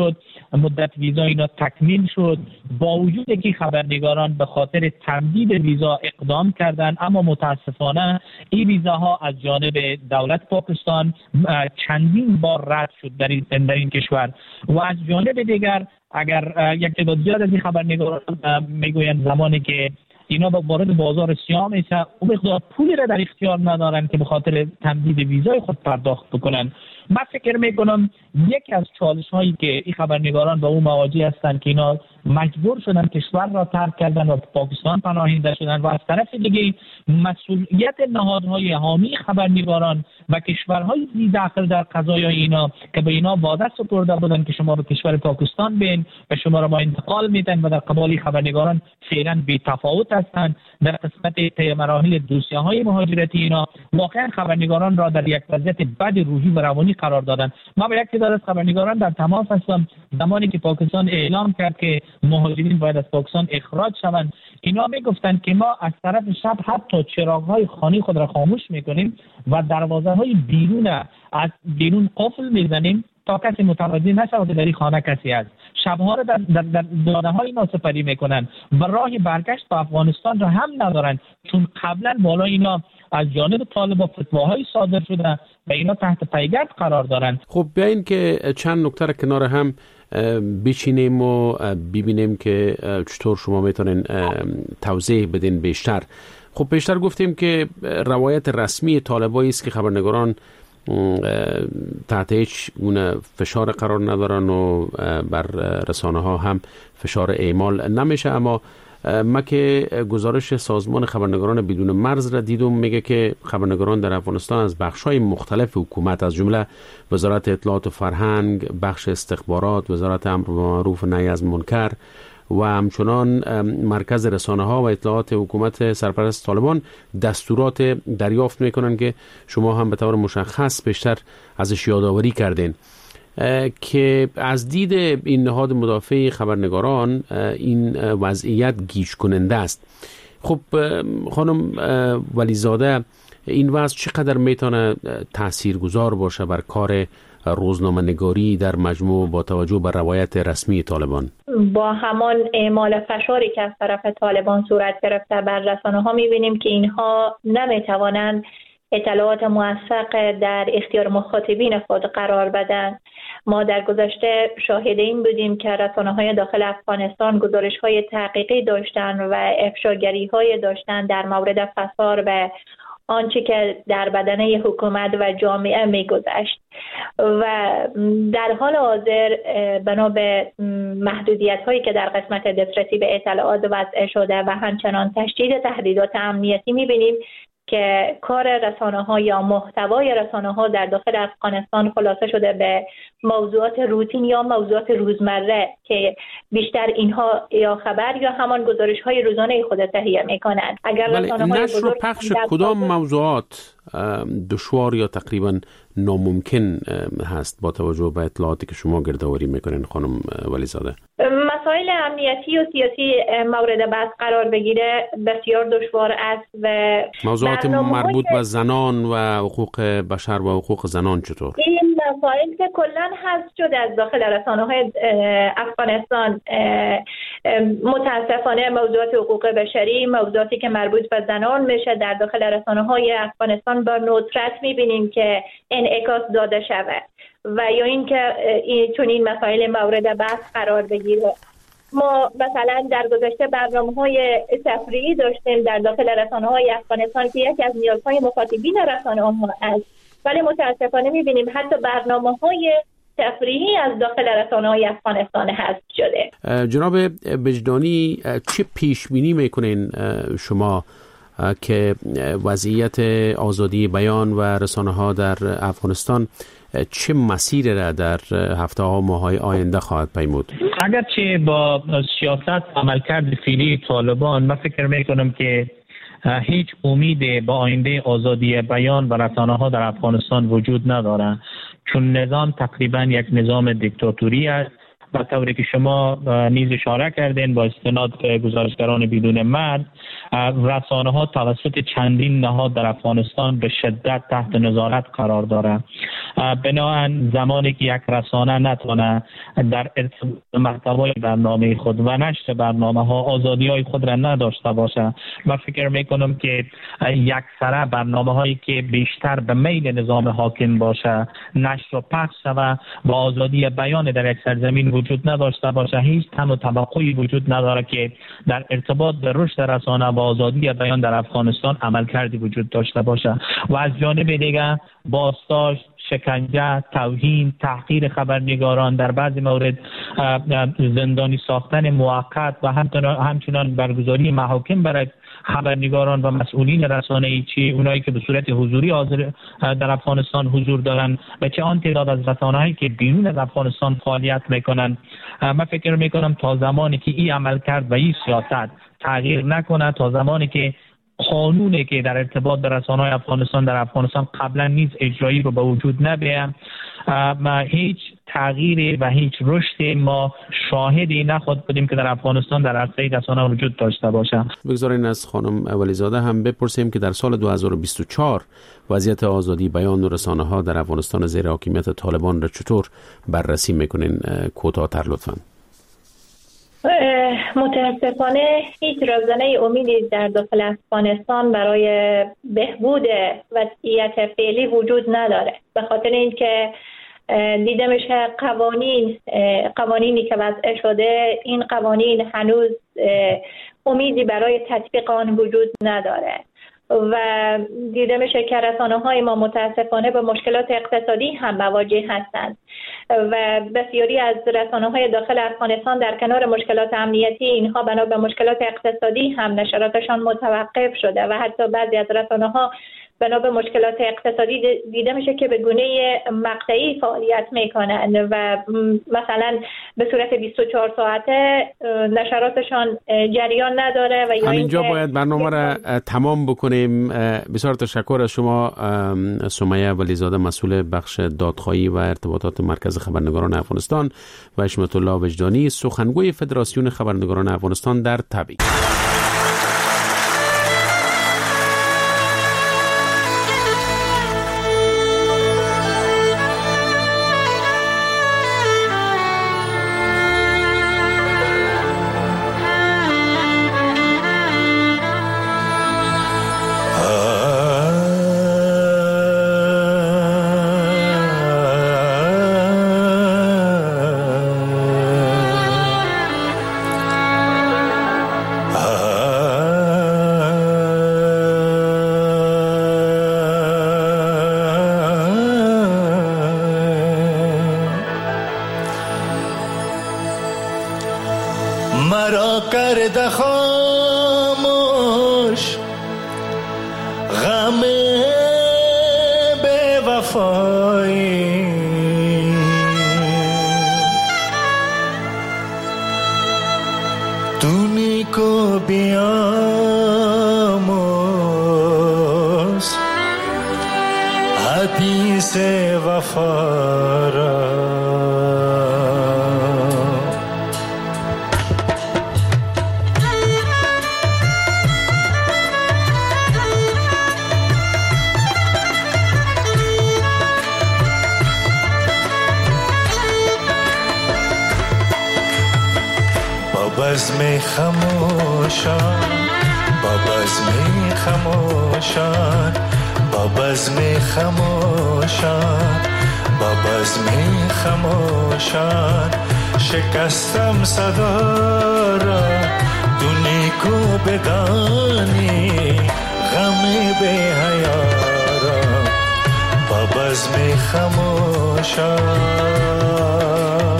مدت ویزا اینا تکمیل شد، با وجود که خبرنگاران به خاطر تمدید ویزا اقدام کردند، اما متاسفانه این ویزاها از جانب دولت پاکستان چندین بار رد شد در این, در این کشور. و از جانب دیگر اگر یک تعداد زیاد از این خبرنگاران میگویند زمانی که اینا با وارد بازار سیاه میشه اون مقدار پولی را در اختیار ندارن که به خاطر تمدید ویزای خود پرداخت بکنن. من فکر میکنم یکی از چالش هایی که این خبرنگاران با اون مواجه هستند که اینا مجبور شدن کشور را ترک کردن و پاکستان پناهنده شدن، و از طرف دیگه مسئولیت نهادهای حامی خبرنگاران و کشورهای زی داخل در قضایای اینا که به اینا وعده سپرده بودن که شما به کشور پاکستان بین و شما را ما انتقال میدن و در قبال خبرنگاران فعلا بی تفاوت هستند. در قسمت طی مراحل دوسیه های مهاجرتی اینا واقعا خبرنگاران را در یک وضعیت بد روحی و روانی قرار دادن. ما با یک تعداد از خبرنگاران در تماس هستم. زمانی که پاکستان اعلام کرد که مهاجرین باید از پاکستان اخراج شوند، اینا میگفتند که ما از طرف شب حتی چراغ‌های خانه خود را خاموش میکنیم و دروازه‌های بیرون از بیرون قفل میزنیم تا کسی متوجه نشود در این خانه کسی است. شبها را در, در, در دانه‌های اینا سپری میکنن و راه برگشت به افغانستان را هم ندارن، چون قبلا بالا اینا از جانب طالبان فتواهای صادر شده و اینا تحت پیگرد قرار دارن. خب بیاین که چند نکته را کنار هم بچینیم و ببینیم که چطور شما میتونین توضیح بدین بیشتر. خب بیشتر گفتیم که روایت رسمی طالبایی است که خبرنگاران تحت هیچ گونه فشار قرار ندارن و بر رسانه ها هم فشار اعمال نمیشه، اما ما که گزارش سازمان خبرنگاران بدون مرز را دیدم میگه که خبرنگاران در افغانستان از بخش‌های مختلف حکومت از جمله وزارت اطلاعات و فرهنگ، بخش استخبارات، وزارت امر بالمعروف و نهی از منکر و همچنان مرکز رسانه ها و اطلاعات حکومت سرپرست طالبان دستورات دریافت میکنن که شما هم به طور مشخص بیشتر ازش یادآوری کردین که از دید این نهاد مدافع خبرنگاران این وضعیت گیج کننده است. خب خانم ولیزاده، این وضع چقدر میتونه تاثیرگذار باشه بر کار روزنامه نگاری در مجموع با توجه به روایت رسمی طالبان؟ با همان اعمال فشاری که از طرف طالبان صورت گرفته بر رسانه ها میبینیم که اینها نمیتوانند اطلاعات موثق در اختیار مخاطبین خود قرار بدن. ما در گذشته شاهد این بودیم که رسانه‌های داخل افغانستان گزارش‌های تحقیقی داشتند و افشاگری‌های داشتند در مورد فساد و آنچه که در بدنه حکومت و جامعه می‌گذشت و در حال حاضر بنا به محدودیت‌هایی که در قسمت دسترسی به اطلاعات وضع شده و همچنان تشدید تهدیدات امنیتی می‌بینیم که کار رسانه‌ها یا محتوای رسانه‌ها در داخل افغانستان خلاصه شده به موضوعات روتین یا موضوعات روزمره که بیشتر اینها یا خبر یا همان گزارش‌های روزانه خود تهیه می‌کنند. اگر رسانه‌های نشر و پخش کدام موضوعات دشوار یا تقریبا ناممکن هست با توجه به اطلاعاتی که شما گردآوری میکنین خانم ولیزاده؟ مسائل امنیتی و سیاسی مورد بحث قرار بگیره بسیار دشوار است و موضوعات مربوط به زنان و حقوق بشر و حقوق زنان چطور؟ این مسائل که کلاً حذف شده از داخل رسانه‌های افغانستان، متاسفانه موضوعات حقوق بشری، موضوعاتی که مربوط به زنان میشه در داخل رسانه‌های افغانستان با ندرت می‌بینیم که انعکاس داده شود و یا اینکه این چون این مسائل مورد بحث قرار بگیره. ما مثلا در گذشته برنامه‌های تفریحی داشتیم در داخل رسانه‌های افغانستان که یکی از نیازهای مخاطبین رسانه‌ها است، ولی متاسفانه می‌بینیم حتی برنامه‌های تفریحی از داخل رسانه‌های افغانستان حذف شده. جناب وجدانی، چه پیش بینی می‌کنین شما که وضعیت آزادی بیان و رسانه‌ها در افغانستان چه مسیر را در هفته ها و ماه‌های آینده خواهد پیمود؟ اگرچه با سیاست عملکرد فعلی طالبان من فکر میکنم که هیچ امید با آینده آزادی بیان و رسانه‌ها در افغانستان وجود نداره، چون نظام تقریبا یک نظام دیکتاتوری است به طوری که شما نیز اشاره کردین با استناد به گزارشگران بدون مرز، رسانه ها توسط چندین نهاد در افغانستان به شدت تحت نظارت قرار داره. بنابراین زمانی که یک رسانه نتونه در ارتباط محتوای برنامه خود و نشر برنامه ها آزادی های خود را نداشته باشه، من فکر میکنم که یک سره برنامه هایی که بیشتر به میل نظام حاکم باشه نشر و پخش شوه و آزادی بیان در یک سرزمین وجود نداشته باشه، هیچ تم و توقعی وجود نداره که در ارتباط به رشد رسانه و آزادی بیان در افغانستان عملکردی وجود داشته باشه. و از جانب دیگر بازداشت، شکنجه، توهین، تحقیر خبرنگاران، در بعضی مورد زندانی ساختن موقت و همچنان برگزاری محاکم برای خبرنگاران و مسئولین رسانه‌ای، چی اونایی که به صورت حضوری حاضر در افغانستان حضور دارن و چه آن تعداد از رسانه‌هایی که بیرون از افغانستان فعالیت میکنن. من فکر میکنم تا زمانی که این عمل کرد و این سیاست تغییر نکنه، تا زمانی که قانونی که در ارتباط به رسانه‌های افغانستان در افغانستان قبلا نیز اجرایی رو به وجود نبیه، ما هیچ تغییری و هیچ رشدی ما شاهدی نخواهد بودیم که در افغانستان در عرصه رسانه وجود داشته باشه. بگذارین از خانم ولیزاده هم بپرسیم که در سال دو هزار و بیست و چهار وضعیت آزادی بیان و رسانه ها در افغانستان زیر حاکمیت طالبان را چطور بررسی میکنین؟ کوتاه‌تر لطفاً. متاسفانه هیچ روزنه امیدی در داخل افغانستان برای بهبود وضعیت فعلی وجود نداره، به خاطر اینکه دیده میشه قوانین قوانینی که وضع شده، این قوانین هنوز امیدی برای تطبیق آن وجود نداره و دیده میشه که رسانه‌های ما متاسفانه به مشکلات اقتصادی هم مواجه هستند و بسیاری از رسانه‌های داخل افغانستان در کنار مشکلات امنیتی، اینها بنا به مشکلات اقتصادی هم نشراتشان متوقف شده و حتی بعضی از رسانه‌ها بنا به مشکلات اقتصادی دیده میشه که به گونه مقطعی فعالیت میکنن و مثلا به صورت بیست و چهار ساعته نشراتشان جریان نداره و یا همینجا باید برنامه را تمام بکنیم. بسیار تشکر از شما سمیه ولیزاده، مسئول بخش دادخواهی و ارتباطات مرکز خبرنگاران افغانستان، و حشمت الله وجدانی، سخنگوی فدراسیون خبرنگاران افغانستان در تبریز. مرا کرده خاموش غم بے وفایی، تو نیکو بیاموز حدیث وفا را. بزم خموشان با بزم خموشان با بزم خموشان با بزم خموشان شکستم صدا را، تو نیکو بدانی غم بی حیا را. با بزم خموشان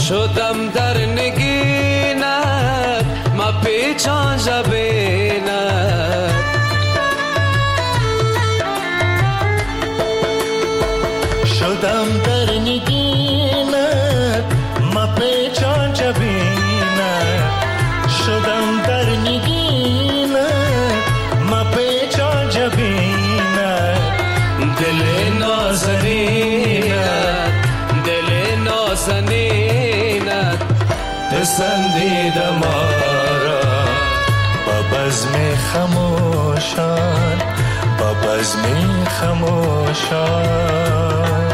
شدم در نگینت ما پیچان جبینت شدم در نگینت مپیچان جبینت شدم در نگینت مپیچان جبینت دل نازنینت دل نازنینت پسندیده ما را با بزم خموشان با بزم خموشان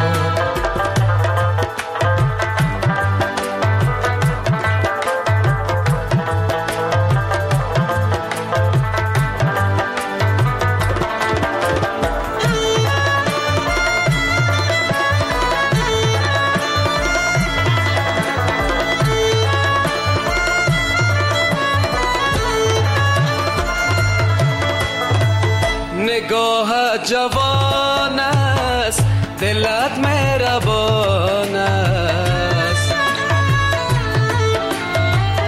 نگاه جوان است دلت مهربان است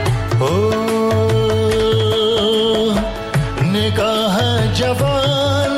اوه نگاه جوان